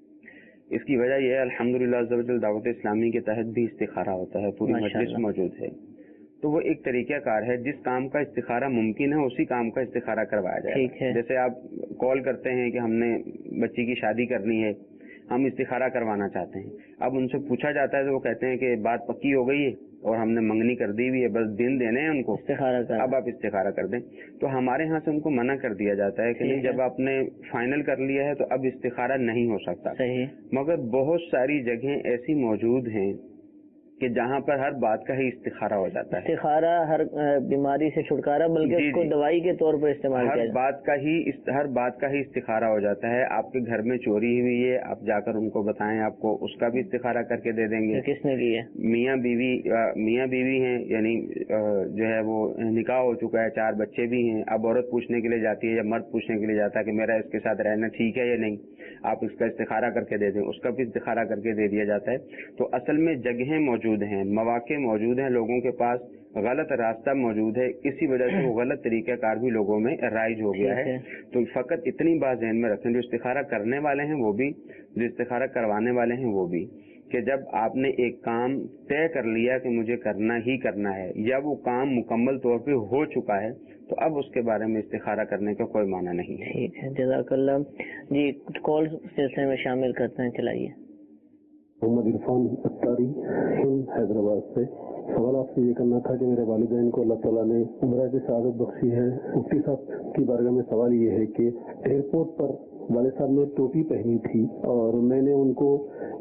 Speaker 4: इसकी वजह यह है अल्हम्दुलिल्लाह अज़्ज़ा वजल दावत इस्लामी के तहत भी इस्तिखारा होता है, पूरी मजलिस मौजूद है। तो वो एक तरीका कार है, जिस काम का इस्तिखारा मुमकिन है उसी काम का इस्तिखारा करवाया जाए। जैसे आप कॉल करते हैं कि हमने बच्ची की शादी करनी है, हम इस्तिखारा करवाना चाहते हैं, अब उनसे पूछा जाता है तो वो कहते हैं कि बात पक्की हो गई है और हमने मंगनी कर दी हुई है, बस दिन देने हैं उनको, इस्तिखारा कर, अब आप इस्तिखारा कर दें। तो हमारे यहाँ से उनको मना कर दिया जाता है कि नहीं, जब आपने फाइनल कर लिया है तो अब इस्तिखारा नहीं हो सकता। सही। मगर बहुत सारी जगह ऐसी मौजूद हैं कि जहाँ पर हर बात का ही इस्तिखारा हो जाता है। इस्तिखारा हर बीमारी से छुटकारा, बल्कि उसको दवाई के तौर पर इस्तेमाल किया, हर बात का ही हर बात का ही इस्तिखारा हो जाता है। आपके घर में चोरी हुई है, आप जाकर उनको बताएं, आपको उसका भी इस्तिखारा करके दे देंगे। किसने की है? मियाँ बीवी, मियाँ बीवी हैं, यानी जो है वो निकाह हो चुका है, चार बच्चे भी हैं, अब औरत पूछने के लिए जाती है या मर्द पूछने के लिए जाता है कि मेरा इसके साथ रहना ठीक है या नहीं, आप इसका इस्तिखारा करके दे दें, उसका भी इस्तिखारा करके दे दिया जाता है। तो असल में जगहें मौजूद हैं, मौके मौजूद हैं, लोगों के पास गलत रास्ता मौजूद है, इसी वजह से वो गलत तरीका कार भी लोगों में राइज हो गया है। तो फकत इतनी बात ध्यान में रखें, जो इस्तिखारा करने वाले हैं वो भी, जो इस्तिखारा करवाने वाले हैं वो भी, कि जब आपने एक काम तय कर लिया कि मुझे करना ही करना है, या वो काम मुकम्मल तौर पे हो चुका है, तो अब उसके बारे में इस्तिखारा करने का कोई माना नहीं है। ठीक है, जज़ाकल्लाह जी। कॉल सिलसिले में शामिल करते हैं, चलाइए।
Speaker 9: मोहम्मद इरफान अत्तारी, हिंद, हैदराबाद से। सवाल आपसे ये करना था कि मेरे वालिदैन को अल्लाह ताला ने उम्र की सआदत बख्शी है। मुफ्ती साहब की बारगाह में सवाल ये है कि एयरपोर्ट पर वाले साहब ने टोपी पहनी थी और मैंने उनको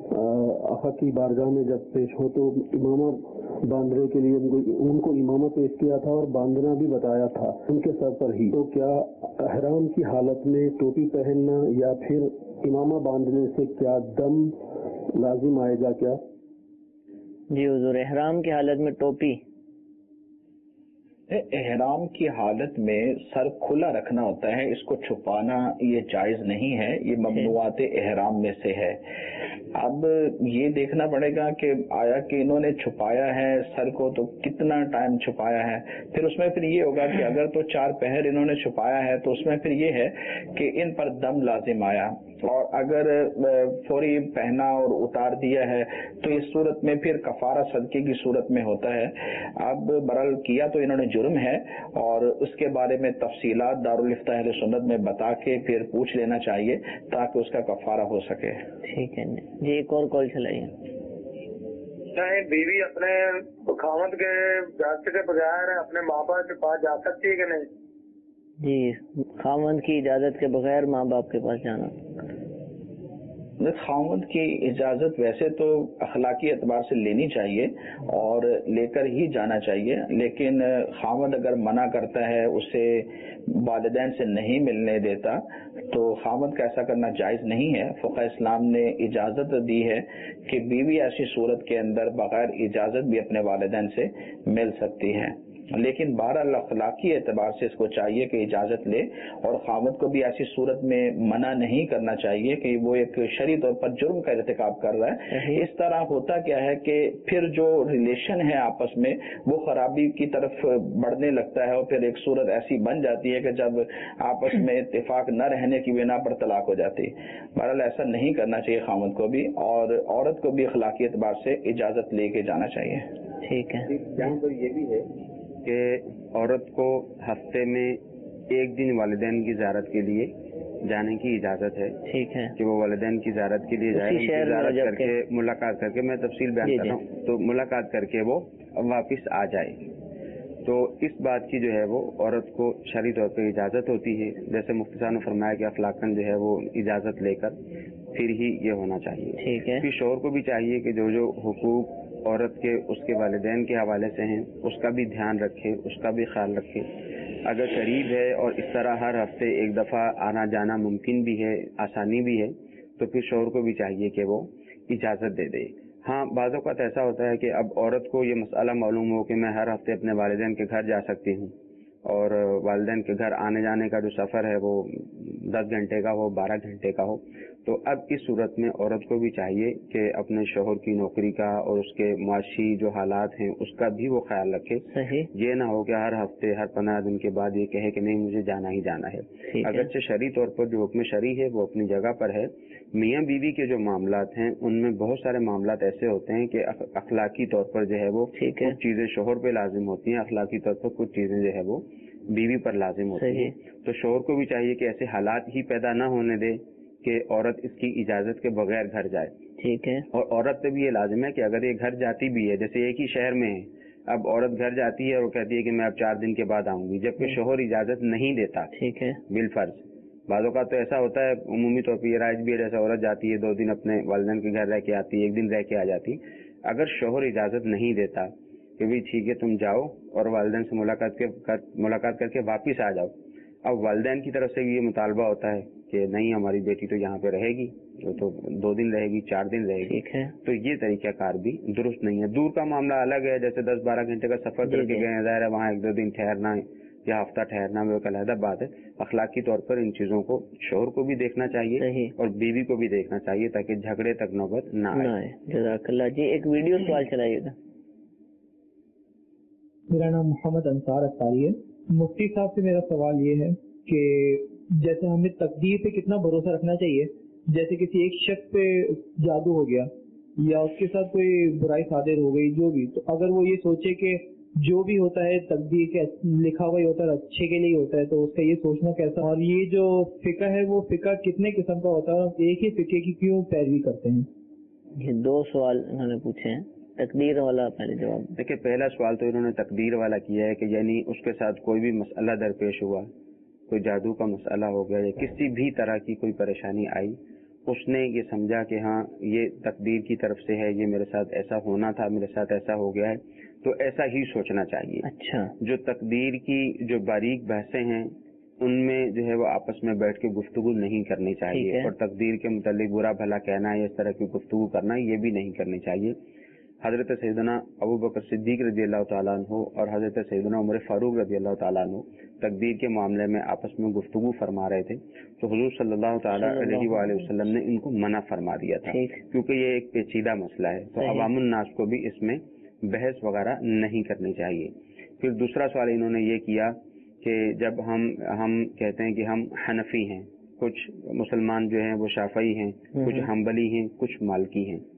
Speaker 9: आका की बारगाह में जब पेश हो तो इमामा बांधने के लिए उनको, उनको इमामा पेश किया था और बांधना भी बताया था उनके सर पर ही। तो क्या एहराम की हालत में टोपी पहनना या फिर इमामा बांधने से क्या दम लाजिम आएगा क्या? जी हुजूर, एहराम की हालत में टोपी
Speaker 6: احرام کی حالت میں سر کھلا رکھنا ہوتا ہے، اس کو چھپانا یہ جائز نہیں ہے، یہ ممنوعات احرام میں سے ہے۔ اب یہ دیکھنا پڑے گا کہ آیا کہ انہوں نے چھپایا ہے سر کو تو کتنا ٹائم چھپایا ہے، پھر اس میں پھر یہ ہوگا کہ اگر تو چار پہر انہوں نے چھپایا ہے تو اس میں پھر یہ ہے کہ ان پر دم لازم آیا، اور اگر فوری پہنا اور اتار دیا ہے تو اس صورت میں پھر کفارہ صدقے کی صورت میں ہوتا ہے۔ اب برل کیا تو انہوں نے جرم ہے، اور اس کے بارے میں تفصیلات دارالفتہ اہل سنت میں بتا کے پھر پوچھ لینا چاہیے تاکہ اس کا کفارہ ہو سکے۔
Speaker 2: ٹھیک ہے جی، ایک اور کال چلائیے۔
Speaker 10: چاہے بیوی اپنے خاوند کے اجازت کے بغیر اپنے ماں باپ کے پاس جا سکتی ہے کہ نہیں؟
Speaker 2: جی، خاوند کی اجازت کے بغیر ماں باپ کے پاس جانا۔
Speaker 6: خاوند کی اجازت ویسے تو اخلاقی اعتبار سے لینی چاہیے اور لے کر ہی جانا چاہیے، لیکن خاوند اگر منع کرتا ہے، اسے والدین سے نہیں ملنے دیتا، تو خاوند کا ایسا کرنا جائز نہیں ہے۔ فقہ اسلام نے اجازت دی ہے کہ بیوی ایسی صورت کے اندر بغیر اجازت بھی اپنے والدین سے مل سکتی ہے، لیکن بہرحال اخلاقی اعتبار سے اس کو چاہیے کہ اجازت لے، اور خاوند کو بھی ایسی صورت میں منع نہیں کرنا چاہیے کہ وہ ایک شرعی طور پر جرم کا ارتکاب کر رہا ہے۔ اس طرح ہوتا کیا ہے کہ پھر جو ریلیشن ہے آپس میں وہ خرابی کی طرف بڑھنے لگتا ہے، اور پھر ایک صورت ایسی بن جاتی ہے کہ جب آپس میں اتفاق نہ رہنے کی بنا پر طلاق ہو جاتی۔ بہرحال ایسا نہیں کرنا چاہیے خاوند کو بھی، اور عورت کو بھی اخلاقی اعتبار سے اجازت لے کے جانا چاہیے۔
Speaker 2: ٹھیک ہے۔
Speaker 4: یہاں پر یہ بھی ہے کہ عورت کو ہفتے میں ایک دن والدین کی زیارت کے لیے جانے کی اجازت ہے۔
Speaker 2: ٹھیک ہے
Speaker 4: کہ وہ والدین کی زیارت کے لیے جائے، زیارت کر کے ملاقات کر کے، میں تفصیل بیان کر رہا ہوں، تو ملاقات کر کے وہ واپس آ جائے۔ تو اس بات کی جو ہے وہ عورت کو شرعی طور پہ اجازت ہوتی ہے، جیسے مفتی صاحب نے فرمایا کہ اخلاقاً جو ہے وہ اجازت لے کر پھر ہی یہ ہونا چاہیے۔
Speaker 2: ٹھیک ہے۔
Speaker 4: پھر شوہر کو بھی چاہیے کہ جو جو حقوق عورت کے اس کے والدین کے حوالے سے ہیں اس کا بھی دھیان رکھے، اس کا بھی خیال رکھے۔ اگر قریب ہے اور اس طرح ہر ہفتے ایک دفعہ آنا جانا ممکن بھی ہے، آسانی بھی ہے، تو پھر شوہر کو بھی چاہیے کہ وہ اجازت دے دے۔ ہاں، بعض اوقات ایسا ہوتا ہے کہ اب عورت کو یہ مسئلہ معلوم ہو کہ میں ہر ہفتے اپنے والدین کے گھر جا سکتی ہوں، اور والدین کے گھر آنے جانے کا جو سفر ہے وہ دس گھنٹے کا ہو، بارہ گھنٹے کا ہو، تو اب اس صورت میں عورت کو بھی چاہیے کہ اپنے شوہر کی نوکری کا اور اس کے معاشی جو حالات ہیں اس کا بھی وہ خیال رکھے۔
Speaker 2: صحیح۔
Speaker 4: یہ نہ ہو کہ ہر ہفتے ہر پندرہ دن کے بعد یہ کہے کہ نہیں مجھے جانا ہی جانا ہے۔ اگرچہ شرعی طور پر جو حکم شرعی ہے وہ اپنی جگہ پر ہے، میاں بیوی کے جو معاملات ہیں ان میں بہت سارے معاملات ایسے ہوتے ہیں کہ اخلاقی طور پر جو ہے وہ کچھ چیزیں شوہر پہ لازم ہوتی ہیں، اخلاقی طور پر کچھ چیزیں جو ہے وہ بیوی پر لازم ہوتی ہیں۔ تو شوہر کو بھی چاہیے کہ ایسے حالات ہی پیدا نہ ہونے دے کہ عورت اس کی اجازت کے بغیر گھر جائے۔
Speaker 2: ٹھیک ہے۔
Speaker 4: اور عورت پہ بھی یہ لازم ہے کہ اگر یہ گھر جاتی بھی ہے، جیسے ایک ہی شہر میں ہے، اب عورت گھر جاتی ہے اور وہ کہتی ہے کہ میں اب چار دن کے بعد آؤں گی، جبکہ شوہر اجازت نہیں دیتا۔
Speaker 2: ٹھیک ہے۔
Speaker 4: بالفرض بعض اوقات تو ایسا ہوتا ہے، عمومی طور پہ یہ رائج بھی ہے، جیسے عورت جاتی ہے دو دن اپنے والدین کے گھر رہ کے آتی ہے، ایک دن رہ کے آ جاتی، اگر شوہر اجازت نہیں دیتا کہ بھائی ٹھیک ہے تم جاؤ اور والدین سے ملاقات کے ملاقات کر کے واپس آ جاؤ، اب والدین کی طرف سے یہ مطالبہ ہوتا ہے کہ نہیں ہماری بیٹی تو یہاں پہ رہے گی، تو دو دن رہے گی، چار دن رہے گی، تو یہ طریقہ کار بھی درست نہیں ہے۔ دور کا معاملہ الگ ہے، جیسے دس بارہ گھنٹے کا سفر کر کے گئے ہیں، ظاہر ہے وہاں ایک دو دن ٹھہرنا یا ہفتہ ٹھہرنا میں ایک علیحدہ بات ہے۔ اخلاقی طور پر ان چیزوں کو شوہر کو بھی دیکھنا چاہیے اور بیوی کو بھی دیکھنا چاہیے تاکہ جھگڑے تک نوبت نہ آئے۔
Speaker 2: جزاک اللہ جی، ایک ویڈیو سوال چلائیے گا۔
Speaker 11: میرا نام محمد انصار اختاری ہے۔ مفتی صاحب سے میرا سوال یہ ہے کہ جیسے ہمیں تقدیر پہ کتنا بھروسہ رکھنا چاہیے، جیسے کسی ایک شخص پہ جادو ہو گیا یا اس کے ساتھ کوئی برائی صادر ہو گئی، جو بھی، تو اگر وہ یہ سوچے کہ جو بھی ہوتا ہے تقدیر کے لکھا ہوا ہی ہوتا ہے، اچھے کے لیے ہوتا ہے، تو اس کا یہ سوچنا کیسا؟ اور یہ جو فقہ ہے وہ فقہ کتنے قسم کا ہوتا ہے اور ایک ہی فقہ کی کیوں پیروی کرتے ہیں؟
Speaker 2: یہ دو سوال انہوں نے پوچھے ہیں۔ تقدیر والا پہلے جواب
Speaker 4: دیکھیں، پہلا سوال تو انہوں نے تقدیر والا کیا ہے کہ یعنی اس کے ساتھ کوئی بھی مسئلہ درپیش ہوا، کوئی جادو کا مسئلہ ہو گیا یا کسی بھی طرح کی کوئی پریشانی آئی، اس نے یہ سمجھا کہ ہاں یہ تقدیر کی طرف سے ہے، یہ میرے ساتھ ایسا ہونا تھا، میرے ساتھ ایسا ہو گیا ہے، تو ایسا ہی سوچنا چاہیے۔
Speaker 2: اچھا،
Speaker 4: جو تقدیر کی جو باریک بحثیں ہیں ان میں جو ہے وہ آپس میں بیٹھ کے گفتگو نہیں کرنی چاہیے، اور تقدیر کے متعلق برا بھلا کہنا ہے، اس طرح کی گفتگو کرنا یہ بھی نہیں کرنی چاہیے۔ حضرت سیدنا ابو بکر صدیق رضی اللہ تعالیٰ عنہ اور حضرت سیدنا عمر فاروق رضی اللہ تعالیٰ عنہ تقدیر کے معاملے میں آپس میں گفتگو فرما رہے تھے تو حضور صلی اللہ تعالیٰ علیہ وآلہ وسلم نے ان کو منع فرما دیا تھا کیونکہ یہ ایک پیچیدہ مسئلہ ہے تو عوام الناس کو بھی اس میں بحث وغیرہ نہیں کرنی چاہیے. پھر دوسرا سوال انہوں نے یہ کیا کہ جب ہم ہم کہتے ہیں کہ ہم حنفی ہیں, کچھ مسلمان جو ہیں وہ شافعی ہیں, کچھ حنبلی ہیں, کچھ مالکی ہیں,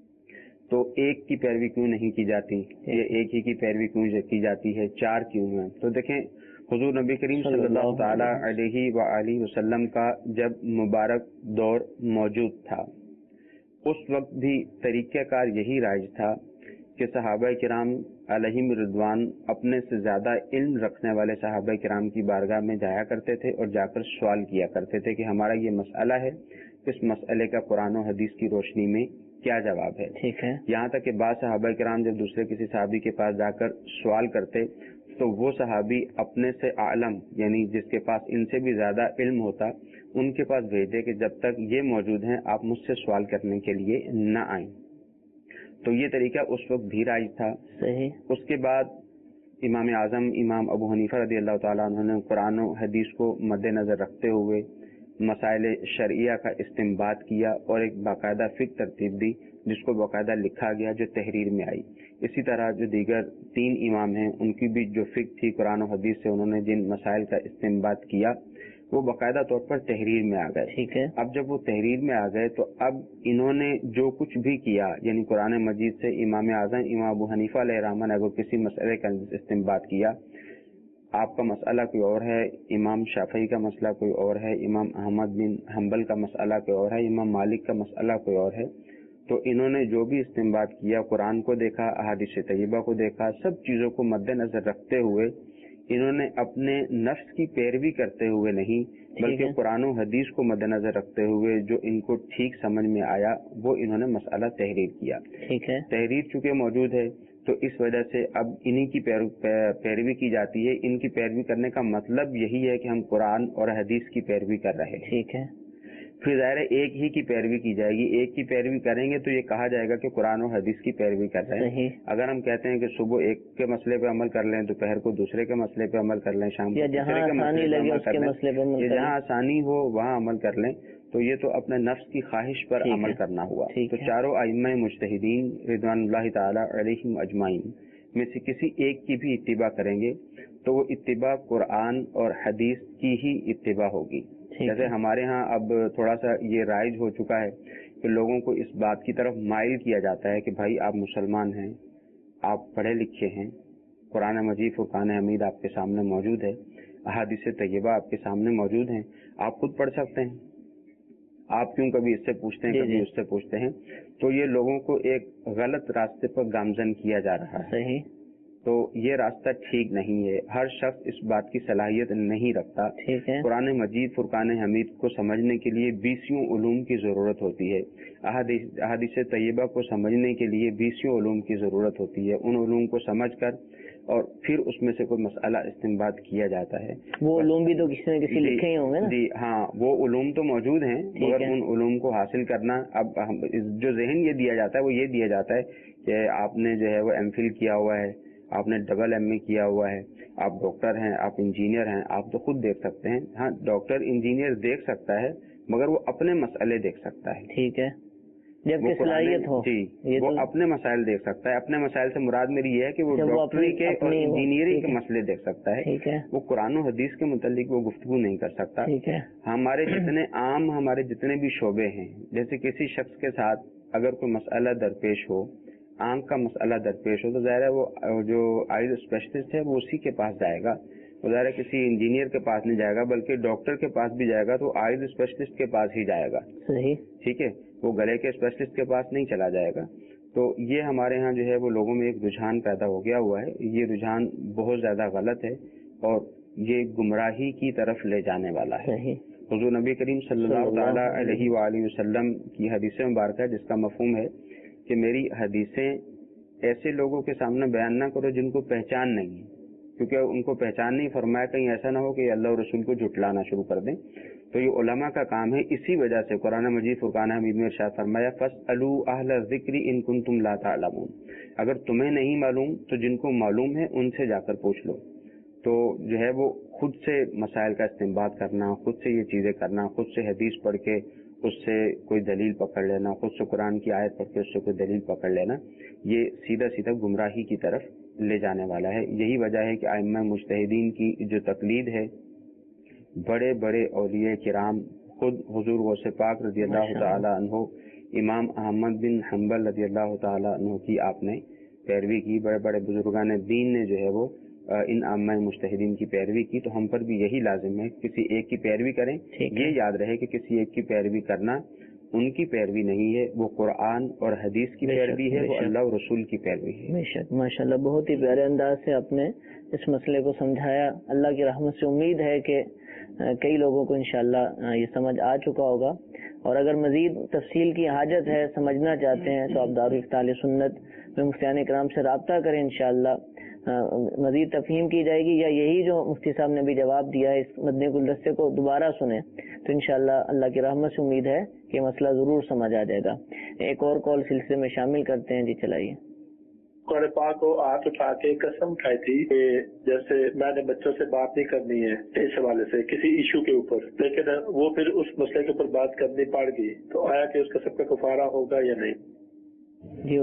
Speaker 4: تو ایک کی پیروی کیوں نہیں کی جاتی, یہ ایک ہی کی پیروی کیوں کی جاتی ہے, چار کیوں ہیں؟ تو دیکھیں حضور نبی کریم صلی اللہ تعالی علیہ وآلہ وسلم کا جب مبارک دور موجود تھا اس وقت بھی طریقہ کار یہی رائج تھا کہ صحابہ کرام علیہم رضوان اپنے سے زیادہ علم رکھنے والے صحابہ کرام کی بارگاہ میں جایا کرتے تھے اور جا کر سوال کیا کرتے تھے کہ ہمارا یہ مسئلہ ہے, اس مسئلے کا قرآن و حدیث کی روشنی میں کیا جواب ہے. ٹھیک ہے. یہاں تک کہ بعض صحابہ کرام جب دوسرے کسی صحابی کے پاس جا کر سوال کرتے تو وہ صحابی اپنے سے عالم یعنی جس کے پاس ان سے بھی زیادہ علم ہوتا ان کے پاس بھیجے کہ جب تک یہ موجود ہیں آپ مجھ سے سوال کرنے کے لیے نہ آئیں. تو یہ طریقہ اس وقت بھی رائج تھا. صحیح. اس کے بعد امام اعظم امام ابو حنیفہ رضی اللہ تعالیٰ عنہ نے قرآن و حدیث کو مد نظر رکھتے ہوئے مسائل شرعیہ کا استنباط کیا اور ایک باقاعدہ فقہ ترتیب دی جس کو باقاعدہ لکھا گیا جو تحریر میں آئی. اسی طرح جو دیگر تین امام ہیں ان کی بھی جو فقہ تھی قرآن و حدیث سے انہوں نے جن مسائل کا استنباط کیا وہ باقاعدہ طور پر تحریر میں آ گئے. ٹھیک ہے. اب جب وہ تحریر میں آ گئے تو اب انہوں نے جو کچھ بھی کیا یعنی قرآن مجید سے امام اعظم امام ابو حنیفہ علیہ الرحمہ نے اگر کسی مسئلے کا استنباط کیا, آپ کا مسئلہ کوئی اور ہے, امام شافعی کا مسئلہ کوئی اور ہے, امام احمد بن حنبل کا مسئلہ کوئی اور ہے, امام مالک کا مسئلہ کوئی اور ہے, تو انہوں نے جو بھی استنباط کیا قرآن کو دیکھا, احادیث طیبہ کو دیکھا, سب چیزوں کو مد نظر رکھتے ہوئے انہوں نے اپنے نفس کی پیروی کرتے ہوئے نہیں بلکہ قرآن و حدیث کو مد نظر رکھتے ہوئے جو ان کو ٹھیک سمجھ میں آیا وہ انہوں نے مسئلہ تحریر کیا. ٹھیک ہے. تحریر چونکہ موجود ہے تو اس وجہ سے اب انہی کی پیروی کی جاتی ہے. ان کی پیروی کرنے کا مطلب یہی ہے کہ ہم قرآن اور حدیث کی پیروی کر رہے ہیں. ٹھیک ہے. پھر ظاہر ہے ایک ہی کی پیروی کی جائے گی, ایک کی پیروی کریں گے تو یہ کہا جائے گا کہ قرآن اور حدیث کی پیروی کر رہے ہیں. اگر ہم کہتے ہیں کہ صبح ایک کے مسئلے پہ عمل کر لیں, دوپہر کو دوسرے کے مسئلے پہ عمل کر لیں, شام کو دوسرے کے مسئلے پہ عمل کر لیں, جہاں آسانی ہو وہاں عمل کر لیں, تو یہ تو اپنے نفس کی خواہش پر عمل کرنا ہوا. تو چاروں ائمہ مجتہدین رضوان اللہ تعالی علیہم اجمعین میں سے کسی ایک کی بھی اتباع کریں گے تو وہ اتباع قرآن اور حدیث کی ہی اتباع ہوگی. جیسے ہمارے ہاں اب تھوڑا سا یہ رائج ہو چکا ہے کہ لوگوں کو اس بات کی طرف مائل کیا جاتا ہے کہ بھائی آپ مسلمان ہیں, آپ پڑھے لکھے ہیں, قرآن مجید فرقان حمید آپ کے سامنے موجود ہے, احادیث طیبہ آپ کے سامنے موجود ہیں, آپ خود پڑھ سکتے ہیں, آپ کیوں کبھی اس سے پوچھتے ہیں کبھی اس سے پوچھتے ہیں. تو یہ لوگوں کو ایک غلط راستے پر گامزن کیا جا رہا ہے. صحیح. تو یہ راستہ ٹھیک نہیں ہے. ہر شخص اس بات کی صلاحیت نہیں رکھتا. قرآن مجید فرقان حمید کو سمجھنے کے لیے بیسیوں علوم کی ضرورت ہوتی ہے. احادیث طیبہ کو سمجھنے کے لیے بیسیوں علوم کی ضرورت ہوتی ہے. ان علوم کو سمجھ کر اور پھر اس میں سے کوئی مسئلہ استنباط کیا جاتا ہے. وہ علوم بھی تو کسی نہ کسی لکھے ہی ہوں گے. جی ہاں, وہ علوم تو موجود ہیں مگر ان علوم کو حاصل کرنا, اب جو ذہن یہ دیا جاتا ہے وہ یہ دیا جاتا ہے کہ آپ نے جو ہے وہ ایم فل کیا ہوا ہے, آپ نے ڈبل ایم اے کیا ہوا ہے, آپ ڈاکٹر ہیں, آپ انجینئر ہیں, آپ تو خود دیکھ سکتے ہیں. ہاں ڈاکٹر انجینئر دیکھ سکتا ہے مگر وہ اپنے مسئلے دیکھ سکتا ہے. ٹھیک ہے. جب صلاحیت ہو جی وہ اپنے مسائل دیکھ سکتا ہے. اپنے مسائل سے مراد میری یہ ہے کہ وہ ڈاکٹری کے اور انجینئرنگ کے مسئلے دیکھ سکتا ہے. وہ قرآن و حدیث کے متعلق وہ گفتگو نہیں کر سکتا. ہمارے جتنے عام ہمارے جتنے بھی شعبے ہیں, جیسے کسی شخص کے ساتھ اگر کوئی مسئلہ درپیش ہو, آنکھ کا مسئلہ درپیش ہو, تو ظاہر ہے وہ جو آئیز اسپیشلسٹ ہے وہ اسی کے پاس جائے گا. وہ ظاہر ہے کسی انجینئر کے پاس نہیں جائے گا بلکہ ڈاکٹر کے پاس بھی جائے گا تو آئیز اسپیشلسٹ کے پاس ہی جائے گا. صحیح. ٹھیک ہے. وہ گلے کے اسپیشلسٹ کے پاس نہیں چلا جائے گا. تو یہ ہمارے ہاں جو ہے وہ لوگوں میں ایک رجحان پیدا ہو گیا ہوا ہے. یہ رجحان بہت زیادہ غلط ہے اور یہ گمراہی کی طرف لے جانے والا ہے. حضور نبی کریم صلی اللہ تعالی علیہ وآلہ وسلم کی حدیث مبارکہ جس کا مفہوم ہے کہ میری حدیثیں ایسے لوگوں کے سامنے بیان نہ کرو جن کو پہچان نہیں ہے, کیونکہ ان کو پہچان نہیں, فرمایا کہیں ایسا نہ ہو کہ اللہ اور رسول کو جھٹلانا شروع کر دیں. تو یہ علماء کا کام ہے. اسی وجہ سے قرآن مجید فرقان حمید میں ارشاد فرمایا فَاسْأَلُوا أَهْلَ الذِّكْرِ إِن كُنتُمْ لَا تَعْلَمُونَ. اگر تمہیں نہیں معلوم تو جن کو معلوم ہے ان سے جا کر پوچھ لو. تو جو ہے وہ خود سے مسائل کا استنباط کرنا، خود سے یہ چیزیں کرنا، خود سے حدیث پڑھ کے اس سے کوئی دلیل پکڑ لینا، خود سے قرآن کی آیت پڑھ کے اس سے کوئی دلیل پکڑ لینا، یہ سیدھا سیدھا گمراہی کی طرف لے جانے والا ہے. یہی وجہ ہے کہ ائمہ مجتہدین کی جو تقلید ہے، بڑے بڑے اولیاء کرام، خود حضور غوث پاک رضی اللہ تعالی عنہ، امام احمد بن حنبل رضی اللہ تعالی عنہ کی آپ نے پیروی کی، بڑے بڑے بزرگان دین نے جو ہے وہ ان ائمہ مجتہدین کی پیروی کی. تو ہم پر بھی یہی لازم ہے کسی ایک کی پیروی کریں. یہ یاد رہے کہ کسی ایک کی پیروی کرنا ان کی پیروی نہیں ہے، وہ قرآن اور حدیث کی پیروی ہے، وہ اللہ اور رسول کی پیروی ہے.
Speaker 2: بے شک، ماشاء اللہ، بہت ہی پیارے انداز سے آپ نے اس مسئلے کو سمجھایا. اللہ کی رحمت سے امید ہے کہ کئی لوگوں کو انشاءاللہ یہ سمجھ آ چکا ہوگا، اور اگر مزید تفصیل کی حاجت ہے، سمجھنا چاہتے ہیں، تو آپ دارالفتاء اہل سنت میں مفتیان کرام سے رابطہ کریں. انشاءاللہ مزید تفہیم کی جائے گی، یا یہی جو مفتی صاحب نے بھی جواب دیا ہے اس مدنی گلدستے کو دوبارہ سنیں تو انشاءاللہ اللہ کی رحمت سے امید ہے کہ مسئلہ ضرور سمجھ آ جائے گا. ایک اور کال سلسلے میں شامل کرتے ہیں. جی چلائیے.
Speaker 12: قرآن پاک کو ہاتھ اٹھا کے قسم کھائی تھی کہ جیسے میں نے بچوں سے بات نہیں کرنی ہے اس حوالے سے کسی ایشو کے اوپر، لیکن وہ پھر اس مسئلے کے اوپر بات کرنی پڑ گئی، تو آیا کہ اس قسم کا کفارہ ہوگا یا نہیں؟
Speaker 2: جی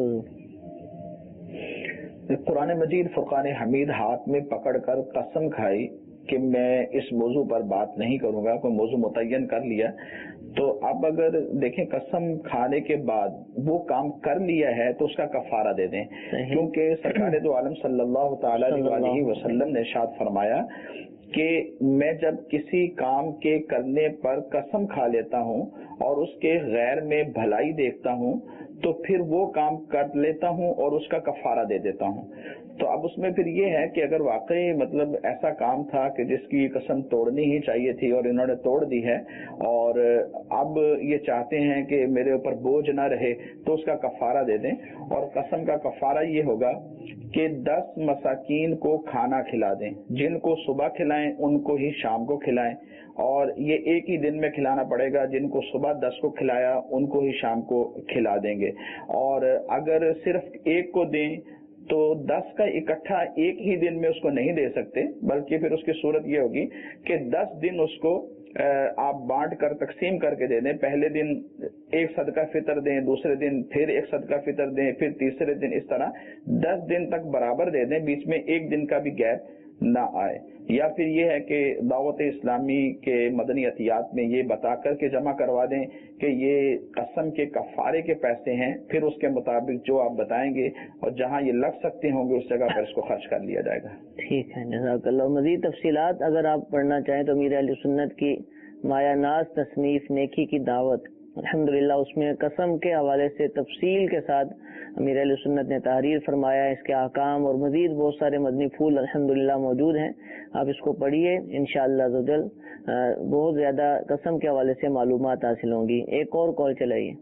Speaker 6: قرآن مجید فرقان حمید ہاتھ میں پکڑ کر قسم کھائی کہ میں اس موضوع پر بات نہیں کروں گا، کوئی موضوع متعین کر لیا. تو اب اگر دیکھیں قسم کھانے کے بعد وہ کام کر لیا ہے تو اس کا کفارہ دے دیں، کیونکہ سرکار دو عالم صلی اللہ تعالی علیہ وسلم نے ارشاد فرمایا کہ میں جب کسی کام کے کرنے پر قسم کھا لیتا ہوں اور اس کے غیر میں بھلائی دیکھتا ہوں تو پھر وہ کام کر لیتا ہوں اور اس کا کفارہ دے دیتا ہوں. تو اب اس میں پھر یہ ہے کہ اگر واقعی مطلب ایسا کام تھا کہ جس کی قسم توڑنی ہی چاہیے تھی اور انہوں نے توڑ دی ہے اور اب یہ چاہتے ہیں کہ میرے اوپر بوجھ نہ رہے تو اس کا کفارہ دے دیں. اور قسم کا کفارہ یہ ہوگا کہ دس مساکین کو کھانا کھلا دیں، جن کو صبح کھلائیں ان کو ہی شام کو کھلائیں، اور یہ ایک ہی دن میں کھلانا پڑے گا، جن کو صبح دس کو کھلایا ان کو ہی شام کو کھلا دیں گے. اور اگر صرف ایک کو دیں تو دس کا اکٹھا ایک ہی دن میں اس کو نہیں دے سکتے، بلکہ پھر اس کی صورت یہ ہوگی کہ دس دن اس کو آپ بانٹ کر تقسیم کر کے دے دیں. پہلے دن ایک صدقہ فطر دیں، دوسرے دن پھر ایک صدقہ فطر دیں، پھر تیسرے دن، اس طرح دس دن تک برابر دے دیں، بیچ میں ایک دن کا بھی گیپ نہ آئے. یا پھر یہ ہے کہ دعوت اسلامی کے مدنی عطیات میں یہ بتا کر کے جمع کروا دیں کہ یہ قسم کے کفارے کے پیسے ہیں، پھر اس کے مطابق جو آپ بتائیں گے اور جہاں یہ لگ سکتے ہوں گے اس جگہ پر اس کو خرچ کر لیا جائے گا.
Speaker 2: ٹھیک ہے، جزاک اللہ. مزید تفصیلات اگر آپ پڑھنا چاہیں تو امیر اہل سنت کی مایا ناز تصنیف نیکی کی دعوت، الحمدللہ اس میں قسم کے حوالے سے تفصیل کے ساتھ امیر اہل سنت نے تحریر فرمایا، اس کے احکام اور مزید بہت سارے مدنی پھول الحمدللہ موجود ہیں. آپ اس کو پڑھیے، انشاءاللہ عزوجل بہت زیادہ قسم کے حوالے سے معلومات حاصل ہوں گی. ایک اور کال چلائیے.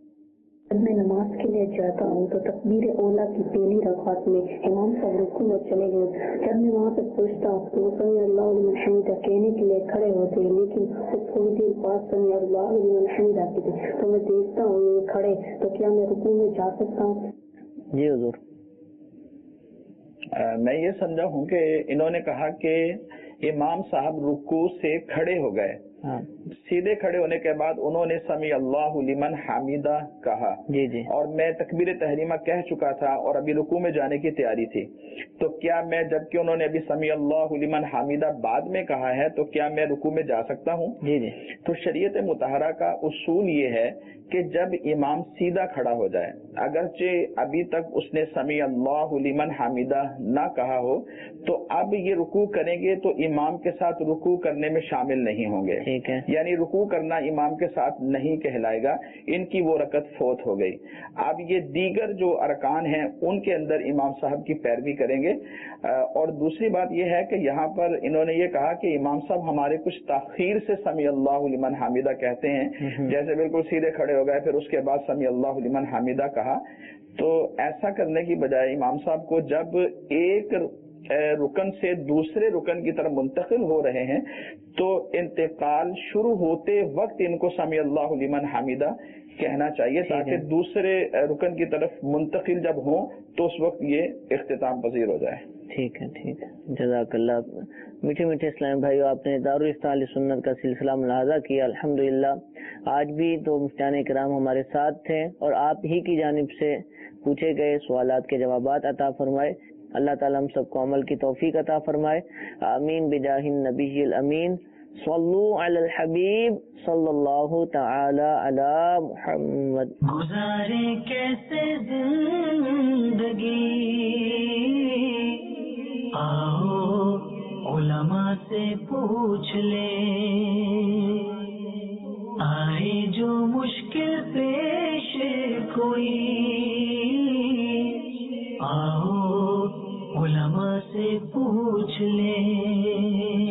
Speaker 13: جب میں نماز کے لیے جاتا ہوں تو تکبیر اولا کی پہلی رکعت میں امام صاحب رکوع میں چلے گئے. جب میں وہاں سے پوچھتا ہوں تو وہ سمیع اللہ لمن حمیدہ کہنے کے لیے کھڑے ہوتے ہیں، لیکن پھر تھوڑی دیر بعد سمیع اللہ لمن حمیدہ کہتے ہیں تو میں دیکھتا ہوں یہ کھڑے، تو کیا میں رکوع میں جا سکتا ہوں؟
Speaker 2: جی حضور.
Speaker 6: میں یہ سمجھا ہوں کہ انہوں نے کہا کہ امام صاحب رکوع سے کھڑے ہو گئے، سیدھے کھڑے ہونے کے بعد انہوں نے سمیع اللہ لمن حمیدہ کہا.
Speaker 2: جی جی.
Speaker 6: اور میں تکبیر تحریمہ کہہ چکا تھا اور ابھی رکوع میں جانے کی تیاری تھی، تو کیا میں جبکہ انہوں نے ابھی سمیع اللہ لمن حمیدہ بعد میں کہا ہے تو کیا میں رکوع میں جا سکتا ہوں؟
Speaker 2: جی جی.
Speaker 6: تو شریعت مطہرہ کا اصول یہ ہے کہ جب امام سیدھا کھڑا ہو جائے، اگرچہ ابھی تک اس نے سمیع اللہ لمن حمیدہ نہ کہا ہو، تو اب یہ رکوع کریں گے تو امام کے ساتھ رکوع کرنے میں شامل نہیں ہوں گے، یعنی رکوع کرنا امام کے ساتھ نہیں کہلائے گا، ان کی وہ رکعت فوت ہو گئی. اب یہ دیگر جو ارکان ہیں ان کے اندر امام صاحب کی پیروی کریں گے. اور دوسری بات یہ ہے کہ یہاں پر انہوں نے یہ کہا کہ امام صاحب ہمارے کچھ تاخیر سے سمیع اللہ لمن حمیدہ کہتے ہیں، جیسے بالکل سیدھے کھڑے ہو گئے پھر اس کے بعد سمیع اللہ لمن حمیدہ کہا. تو ایسا کرنے کی بجائے امام صاحب کو جب ایک رکن سے دوسرے رکن کی طرف منتقل ہو رہے ہیں تو انتقال شروع ہوتے وقت ان کو سمی اللہ لمن حمیدہ کہنا چاہیے تاکہ دوسرے رکن کی طرف منتقل جب ہوں تو اس وقت یہ اختتام پذیر ہو جائے.
Speaker 2: ٹھیک ہے ٹھیک ہے جزاک اللہ. میٹھے میٹھے اسلام بھائیو، آپ نے دارالفتاح اہل سنت کا سلسلہ ملاحظہ کیا. الحمدللہ آج بھی تو مفتیان کرام ہمارے ساتھ تھے اور آپ ہی کی جانب سے پوچھے گئے سوالات کے جوابات عطا فرمائے. اللہ تعالیٰ ہم سب کو عمل کی توفیق عطا فرمائے. آمین بجاہ النبی الامین. صلو علی الحبیب صلی اللہ تعالی علی محمد.
Speaker 1: گزارے کیسے زندگی، آؤ علماء سے پوچھ لیں. آئے جو مشکل پیش کوئی، آؤ علماء سے پوچھ لیں.